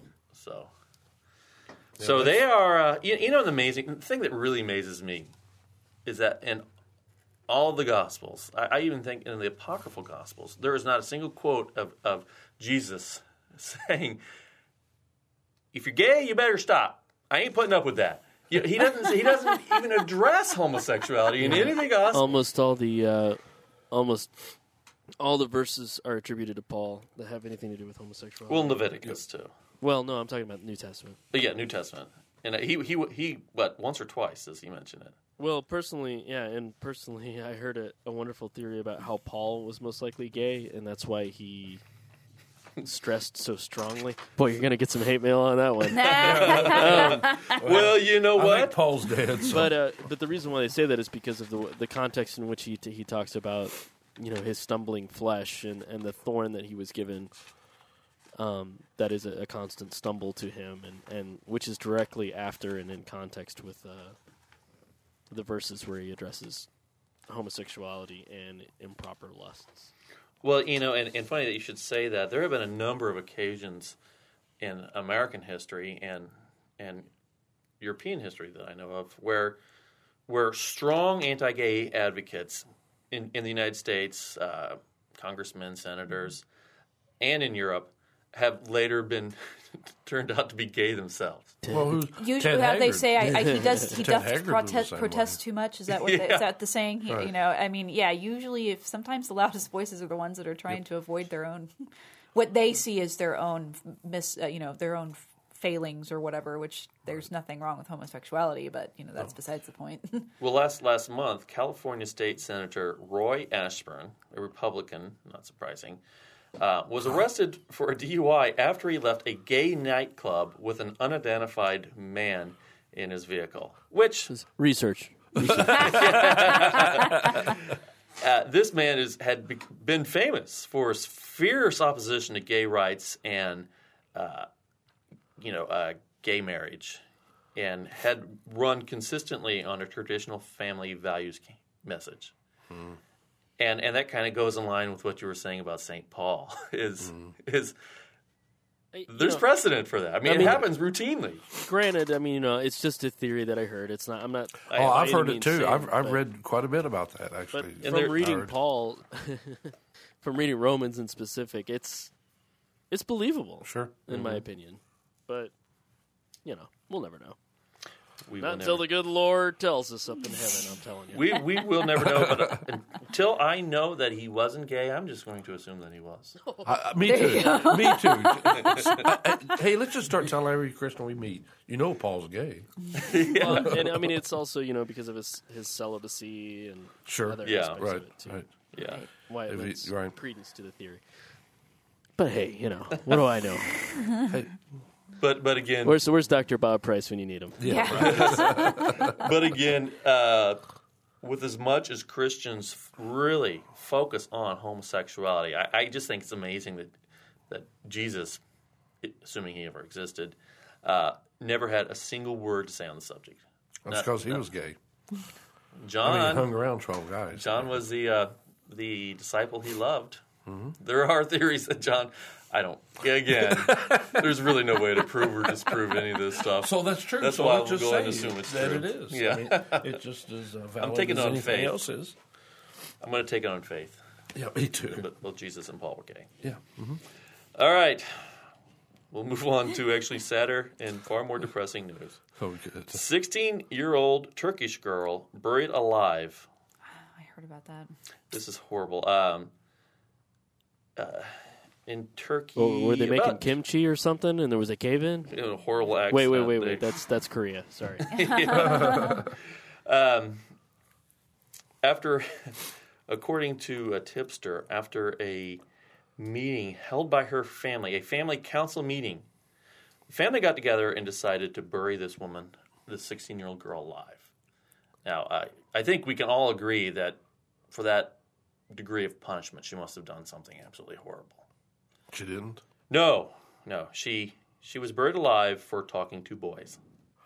So they are, the amazing thing that really amazes me is that in all the Gospels, I even think in the Apocryphal Gospels, there is not a single quote of Jesus saying, if you're gay, you better stop. I ain't putting up with that. He doesn't even address homosexuality in any of the Gospels. Almost all the verses are attributed to Paul that have anything to do with homosexuality. Well, Leviticus, too. Well, no, I'm talking about New Testament. Yeah, New Testament. And he once or twice does he mention it? Well, personally, I heard a wonderful theory about how Paul was most likely gay, and that's why he stressed so strongly. Boy, you're going to get some hate mail on that one. Well, you know what? I think Paul's dead. So. But the reason why they say that is because of the context in which he talks about, his stumbling flesh and the thorn that he was given. That is a constant stumble to him, and which is directly after and in context with the verses where he addresses homosexuality and improper lusts. Well, and funny that you should say that. There have been a number of occasions in American history and European history that I know of where strong anti-gay advocates in the United States, congressmen, senators, and in Europe, have later been turned out to be gay themselves. Well, usually how they say he doth protest too much. Is that what is that the saying? Right. You know, I mean, yeah. Usually, if sometimes the loudest voices are the ones that are trying to avoid their own, what they see as their own their own failings or whatever. Which there's nothing wrong with homosexuality, but that's besides the point. Well, last month, California State Senator Roy Ashburn, a Republican, not surprising, was arrested for a DUI after he left a gay nightclub with an unidentified man in his vehicle. Which research. This man had been famous for his fierce opposition to gay rights and, gay marriage, and had run consistently on a traditional family values message. Hmm. And that kind of goes in line with what you were saying about St. Paul. There's precedent for that. I mean, it happens routinely. Granted, it's just a theory that I heard. It's not. I'm not. I've heard it too. I've read quite a bit about that actually. From reading Paul, from reading Romans in specific, it's believable. Sure, in my opinion, but we'll never know. Not until the good Lord tells us up in heaven, I'm telling you. We will never know. But until I know that he wasn't gay, I'm just going to assume that he was. Me too. Me too. Hey, let's just start telling every Christian we meet, Paul's gay. Well, and it's also, because of his celibacy and other aspects of it too. Right. Yeah. Why it lends credence to the theory. But hey, what do I know? Hey. But again, where's Dr. Bob Price when you need him? Yeah. But again, with as much as Christians really focus on homosexuality, I just think it's amazing that Jesus, assuming he ever existed, never had a single word to say on the subject. That's because he was gay. John he hung around 12 guys. John was the disciple he loved. Mm-hmm. There are theories that John. Again, there's really no way to prove or disprove any of this stuff. So that's true. That's why we'll go ahead and assume it's that true. it is. Yeah. It's just as valid I'm taking as it on anything faith. else is. I'm going to take it on faith. Yeah, me too. But both Jesus and Paul were gay. Yeah. Mm-hmm. All right. We'll move on to actually sadder and far more depressing news. Oh, good. 16-year-old Turkish girl buried alive. I heard about that. This is horrible. In Turkey, were they making kimchi or something, and there was a cave-in? A horrible accent. Wait. That's Korea. Sorry. According to a tipster, after a meeting held by her family, a family council meeting, the family got together and decided to bury this woman, this 16-year-old girl, alive. Now, I think we can all agree that for that degree of punishment, she must have done something absolutely horrible. She didn't? No. She was buried alive for talking to boys.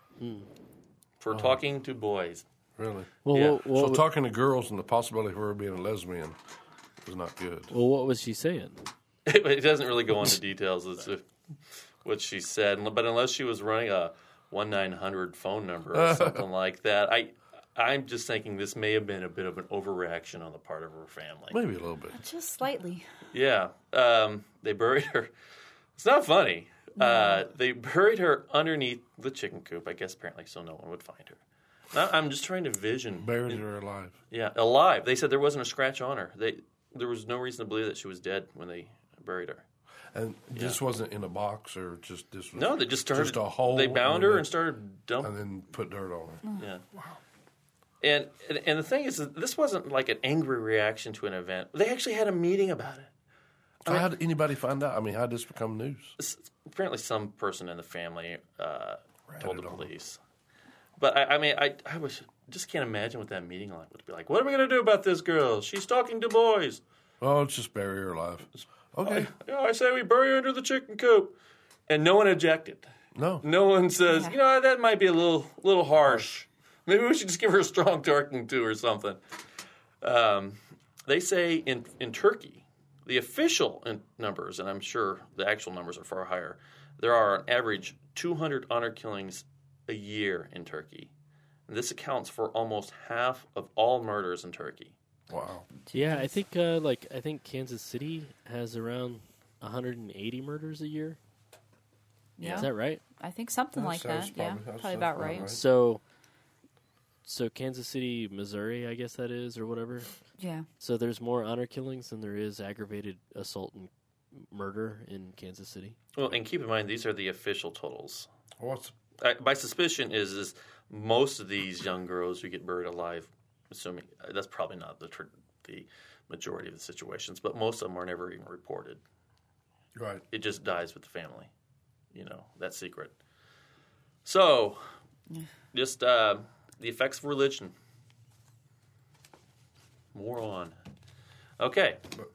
For talking to boys. Really? Well, yeah. So talking to girls and the possibility of her being a lesbian was not good. Well, what was she saying? It doesn't really go into details as to what she said, but unless she was running a 1-900 phone number or something like that, I'm just thinking this may have been a bit of an overreaction on the part of her family. Maybe a little bit. Just slightly. Yeah. They buried her. It's not funny. No. They buried her underneath the chicken coop, I guess apparently so no one would find her. Now, I'm just trying to vision. Buried her alive. Yeah, alive. They said there wasn't a scratch on her. There was no reason to believe that she was dead when they buried her. And this wasn't in a box or just this was no, they just started just a hole. They bound her and started dumping. And then put dirt on her. Yeah. Wow. And the thing is, this wasn't like an angry reaction to an event. They actually had a meeting about it. So how did anybody find out? How did this become news? Apparently some person in the family told the police. But, I just can't imagine what that meeting would be like. What are we going to do about this girl? She's talking to boys. Oh, let's just bury her alive. Okay. I say we bury her under the chicken coop. And no one objected. No. No one says, that might be a little harsh. Maybe we should just give her a strong talking to or something. They say in Turkey, the official numbers, and I'm sure the actual numbers are far higher, there are on average 200 honor killings a year in Turkey. And this accounts for almost half of all murders in Turkey. Wow. Yeah, I think Kansas City has around 180 murders a year. Yeah. Is that right? I think something like that. Probably about right. So Kansas City, Missouri, I guess that is, or whatever. Yeah. So there's more honor killings than there is aggravated assault and murder in Kansas City. Well, and keep in mind, these are the official totals. What's my suspicion is most of these young girls who get buried alive, assuming that's probably not the majority of the situations, but most of them are never even reported. Right. It just dies with the family. That secret. So, just the effects of religion. More on. Okay.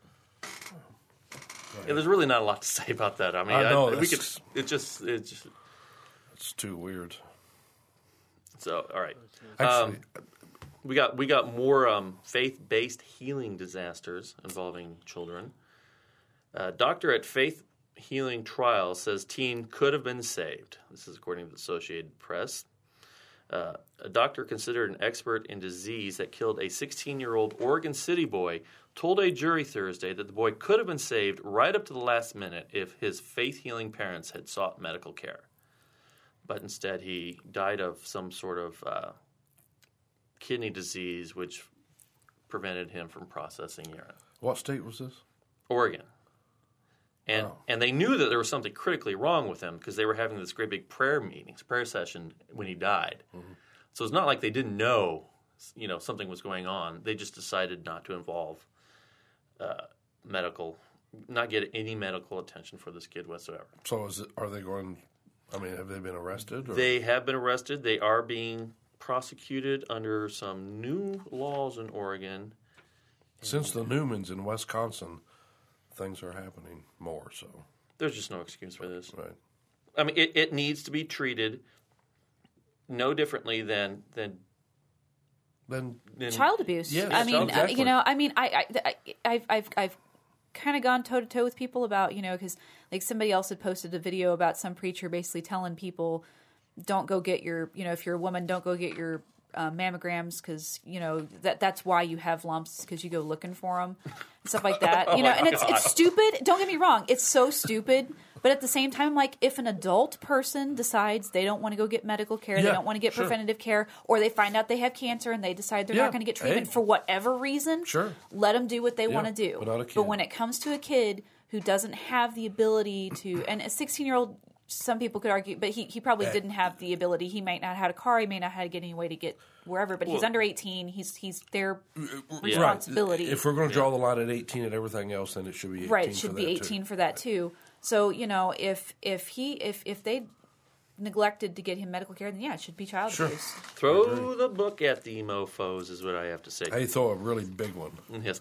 There's really not a lot to say about that. I mean, I know it's just. It's too weird. So, all right. Actually, we got more faith-based healing disasters involving children. Doctor at Faith Healing Trial says teen could have been saved. This is according to the Associated Press. A doctor considered an expert in disease that killed a 16-year-old Oregon City boy told a jury Thursday that the boy could have been saved right up to the last minute if his faith-healing parents had sought medical care. But instead, he died of some sort of kidney disease, which prevented him from processing urine. What state was this? Oregon. And they knew that there was something critically wrong with him because they were having this great big prayer session when he died. Mm-hmm. So it's not like they didn't know, something was going on. They just decided not to involve not get any medical attention for this kid whatsoever. So are they going? I mean, have they been arrested? Or? They have been arrested. They are being prosecuted under some new laws in Oregon. Since the Newmans in Wisconsin, things are happening more. So there's just no excuse for this. Right. I mean, it needs to be treated no differently than child abuse. Yes, I mean, exactly. I've kind of gone toe to toe with people about, because like somebody else had posted a video about some preacher basically telling people, don't go get your, if you're a woman, don't go get your mammograms because that's why you have lumps, because you go looking for them and stuff like that. And it's stupid. Don't get me wrong, it's so stupid. But at the same time, like if an adult person decides they don't want to go get medical care, they don't want to get preventative care, or they find out they have cancer and they decide they're not going to get treatment for whatever reason, let them do what they want to do. But when it comes to a kid who doesn't have the ability to, and a 16-year-old. Some people could argue, but he probably didn't have the ability. He might not have had a car. He may not have had to get any way to get wherever. But he's under 18. He's their responsibility. Right. If we're going to draw the line at 18 and everything else, then it should be 18 right. It should be 18 for that too. So if they neglected to get him medical care, then it should be child abuse. Throw the book at the mofos is what I have to say. Hey, throw a really big one. Yes.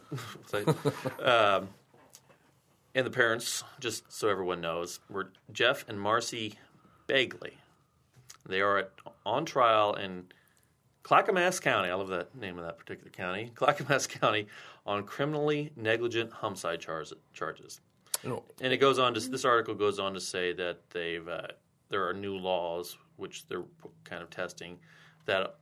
And the parents, just so everyone knows, were Jeff and Marcy Begley. They are on trial in Clackamas County. I love that name of that particular county. Clackamas County on criminally negligent homicide charges. And it goes on to, this article goes on to say that there are new laws, which they're kind of testing, that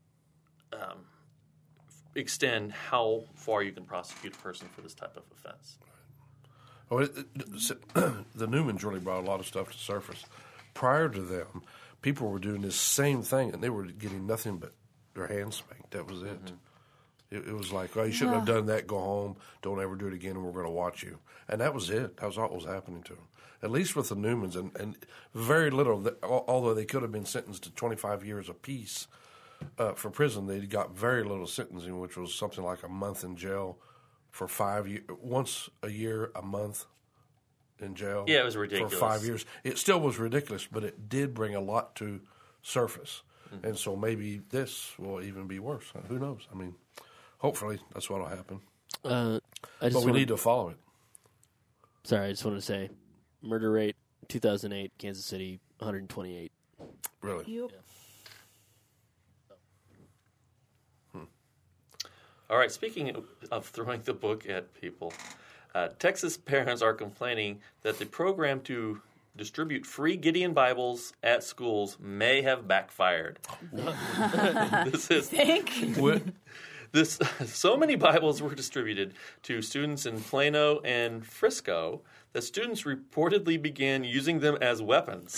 extend how far you can prosecute a person for this type of offense. Oh, the Newmans really brought a lot of stuff to surface. Prior to them, people were doing this same thing, and they were getting nothing but their hands spanked. That was it. Mm-hmm. It was like, you shouldn't have done that. Go home. Don't ever do it again, and we're going to watch you. And that was it. That was all that was happening to them. At least with the Newmans, and very little, although they could have been sentenced to 25 years apiece for prison, they got very little sentencing, which was something like a month in jail. For 5 years, once a year, a month in jail. Yeah, it was ridiculous. For 5 years. It still was ridiculous, but it did bring a lot to surface. Mm-hmm. And so maybe this will even be worse. Who knows? I mean, hopefully that's what will happen. But we need to follow it. Sorry, I just wanted to say, murder rate, 2008, Kansas City, 128. Really? Yep. Yeah. All right, speaking of throwing the book at people, Texas parents are complaining that the program to distribute free Gideon Bibles at schools may have backfired. This So many Bibles were distributed to students in Plano and Frisco that students reportedly began using them as weapons.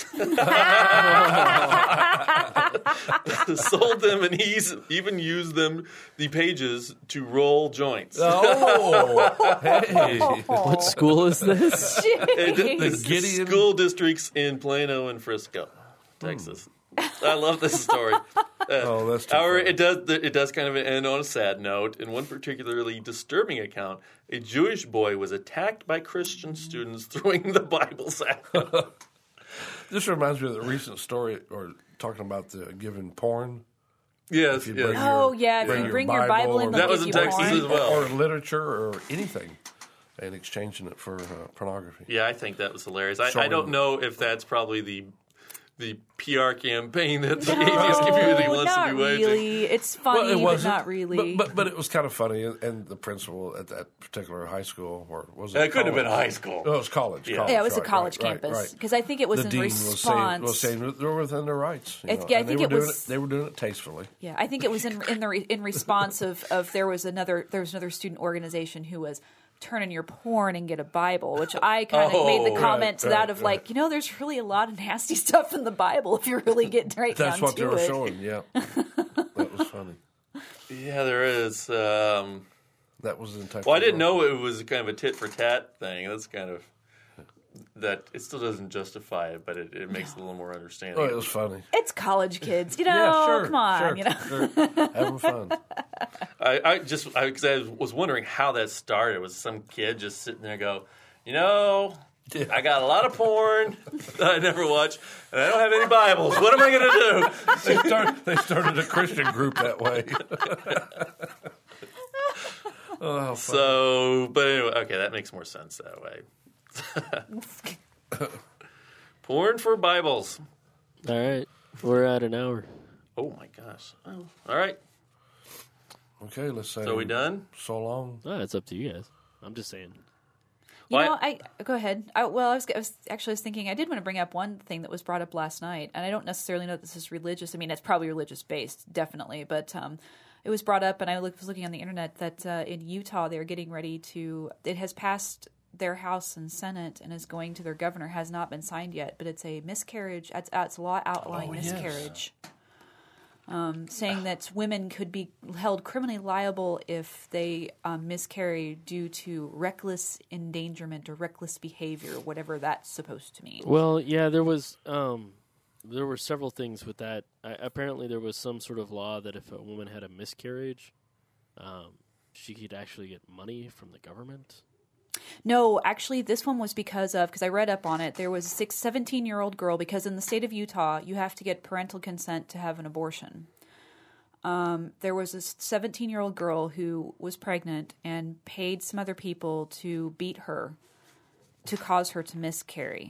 Sold them and even used the pages to roll joints. Oh, hey. What school is this? The Gideon school districts in Plano and Frisco, Texas. I love this story. That's too However, funny. it does kind of end on a sad note. In one particularly disturbing account, a Jewish boy was attacked by Christian students throwing the Bibles at him. This reminds me of the recent story, or talking about the giving porn. Yes, If you yes. bring if you bring your Bible in, That was in Texas as well. Or literature or anything, and exchanging it for pornography. Yeah, I think that was hilarious. I don't know if that's probably the PR campaign that the atheist community wants to be waging. Really. It's funny, but not really. But it was kind of funny, and the principal at that particular high school, or was it? It couldn't have been high school. No, it was college. Yeah. Yeah, it was a right, college right, campus. Because I think it was the in dean response. was saying that they were within their rights. I think it was. They were doing it tastefully. Yeah, I think it was in response of there was another student organization who was turn in your porn and get a Bible, which I kind of made the comment to that of like, there's really a lot of nasty stuff in the Bible if you're really getting right down to it. That's what they were showing, yeah. That was funny. Yeah, there is. That was in Texas. Well, I didn't know it was kind of a tit-for-tat thing. That's kind of... That it still doesn't justify it, but it makes it a little more understandable. Oh, it was funny. It's college kids, Yeah, sure. Come on, sure. Having fun. Because I was wondering how that started. Was some kid just sitting there go, I got a lot of porn that I never watch, and I don't have any Bibles. What am I going to They started a Christian group that way. do? So, but anyway, okay, that makes more sense that way. Porn for Bibles. All right. We're at an hour. Oh, my gosh. Oh, all right. Okay, let's say. So we done? So long. Oh, it's up to you guys. I'm just saying. I go ahead. I was thinking I did want to bring up one thing that was brought up last night, and I don't necessarily know that this is religious. I mean, it's probably religious based, definitely, but it was brought up, and I was looking on the internet that in Utah they're getting ready to. It has passed their House and Senate and is going to their governor. Has not been signed yet, but it's a miscarriage. It's a law outlawing miscarriage. Saying that women could be held criminally liable if they miscarry due to reckless endangerment or reckless behavior, whatever that's supposed to mean. Well, yeah, there were several things with that. Apparently, there was some sort of law that if a woman had a miscarriage, she could actually get money from the government. No, actually, this one was because I read up on it. There was a 17-year-old girl, because in the state of Utah, you have to get parental consent to have an abortion. There was a 17-year-old girl who was pregnant and paid some other people to beat her to cause her to miscarry.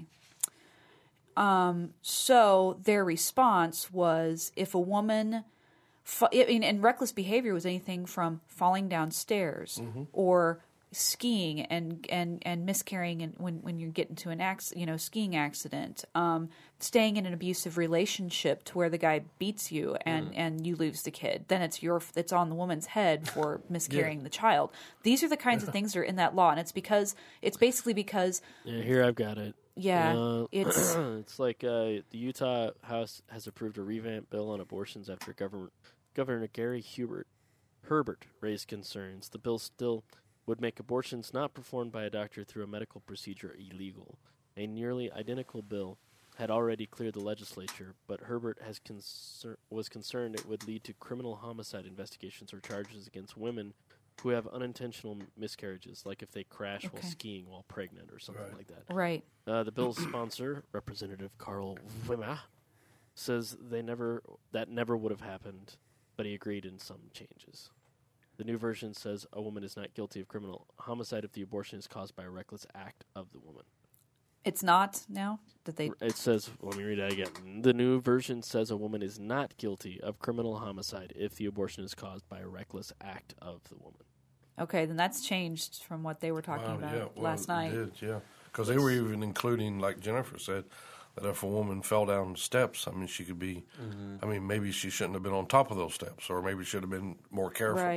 So their response was if a woman... and reckless behavior was anything from falling downstairs or skiing and miscarrying and when you get into an skiing accident, staying in an abusive relationship to where the guy beats you and you lose the kid, then it's on the woman's head for miscarrying the child. These are the kinds of things that are in that law, and it's basically because here I've got it. Yeah, it's it's like the Utah House has approved a revamped bill on abortions after Governor Gary Herbert raised concerns. The bill still would make abortions not performed by a doctor through a medical procedure illegal. A nearly identical bill had already cleared the legislature, but Herbert was concerned it would lead to criminal homicide investigations or charges against women who have unintentional miscarriages, like if they crash while skiing while pregnant or something like that. Right. The bill's sponsor, Representative Carl Wimmer, says that never would have happened, but he agreed in some changes. The new version says a woman is not guilty of criminal homicide if the abortion is caused by a reckless act of the woman. It's not now that they... It says, let me read that again. The new version says a woman is not guilty of criminal homicide if the abortion is caused by a reckless act of the woman. Okay, then that's changed from what they were talking about last night. It did, yeah. Because they were even including, like Jennifer said, that if a woman fell down steps, I mean, she could be, I mean, maybe she shouldn't have been on top of those steps, or maybe should have been more careful. Right.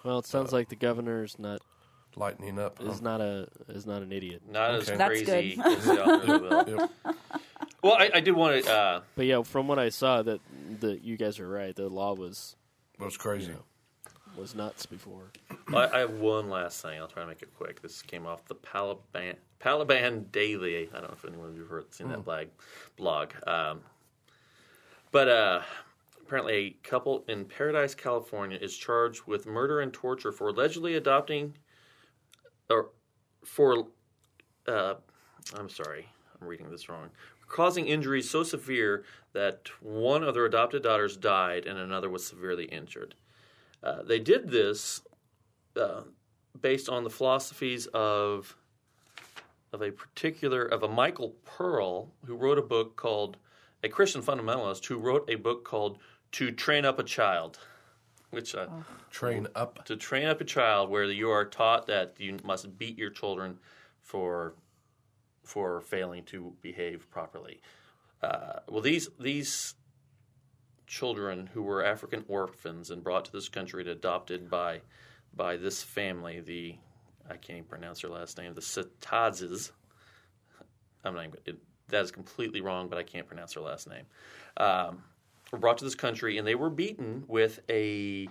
Well, it sounds like the governor's not lightening up. Is not an idiot. Not as crazy as the others will. Yep. Well, I did want to. But yeah, from what I saw, that you guys are right. The law was crazy. Was nuts before. Well, I have one last thing. I'll try to make it quick. This came off the Palaban Daily. I don't know if anyone of you have seen that blog. But apparently a couple in Paradise, California is charged with murder and torture for allegedly adopting I'm sorry, I'm reading this wrong. Causing injuries so severe that one of their adopted daughters died and another was severely injured. They did this based on the philosophies of a Michael Pearl, who wrote a book called, a Christian fundamentalist who wrote a book called To Train Up a Child, which train up a child, where you are taught that you must beat your children for failing to behave properly. Well, these children who were African orphans and brought to this country and adopted by this family, I can't even pronounce their last name, the Satazes. That is completely wrong, but I can't pronounce their last name. Were brought to this country, and they were beaten with a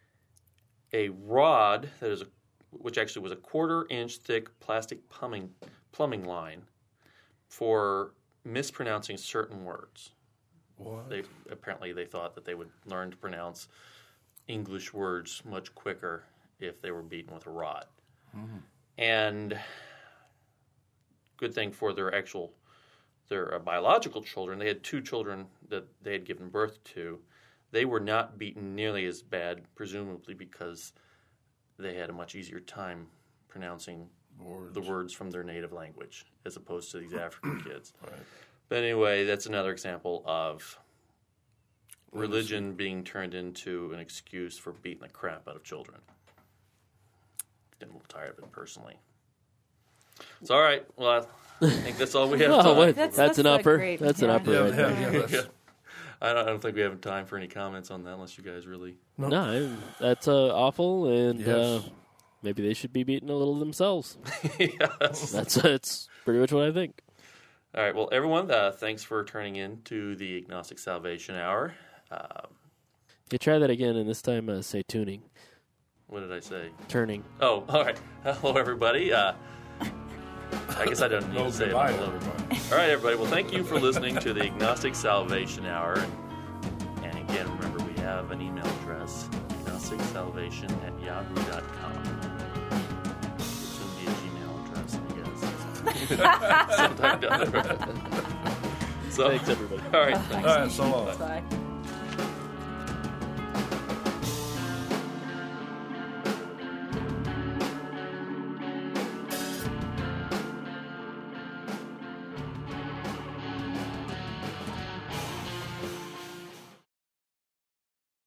rod which actually was a 1/4-inch thick plastic plumbing line for mispronouncing certain words. What? They thought that they would learn to pronounce English words much quicker if they were beaten with a rod. Mm-hmm. And good thing for their biological children, they had 2 children that they had given birth to. They were not beaten nearly as bad, presumably because they had a much easier time pronouncing the words from their native language as opposed to these African kids. Right. But anyway, that's another example of religion being turned into an excuse for beating the crap out of children. Getting a little tired of it personally. It's all right. Well, I think that's all we have time. That's an upper. That's an upper. Yeah. I don't think we have time for any comments on that unless you guys really... No, that's awful, and maybe they should be beaten a little themselves. Yes. That's pretty much what I think. All right. Well, everyone, thanks for turning in to the Agnostic Salvation Hour. You try that again, and this time say tuning. What did I say? Turning. Oh, all right. Hello, everybody. I guess I don't need to say it. All right, everybody. Well, thank you for listening to the Agnostic Salvation Hour. And again, remember, we have an email address, agnosticsalvation@yahoo.com. Soon be a Gmail address, I guess. Sometime down the road. Thanks, everybody. All right. All right, so long. Bye.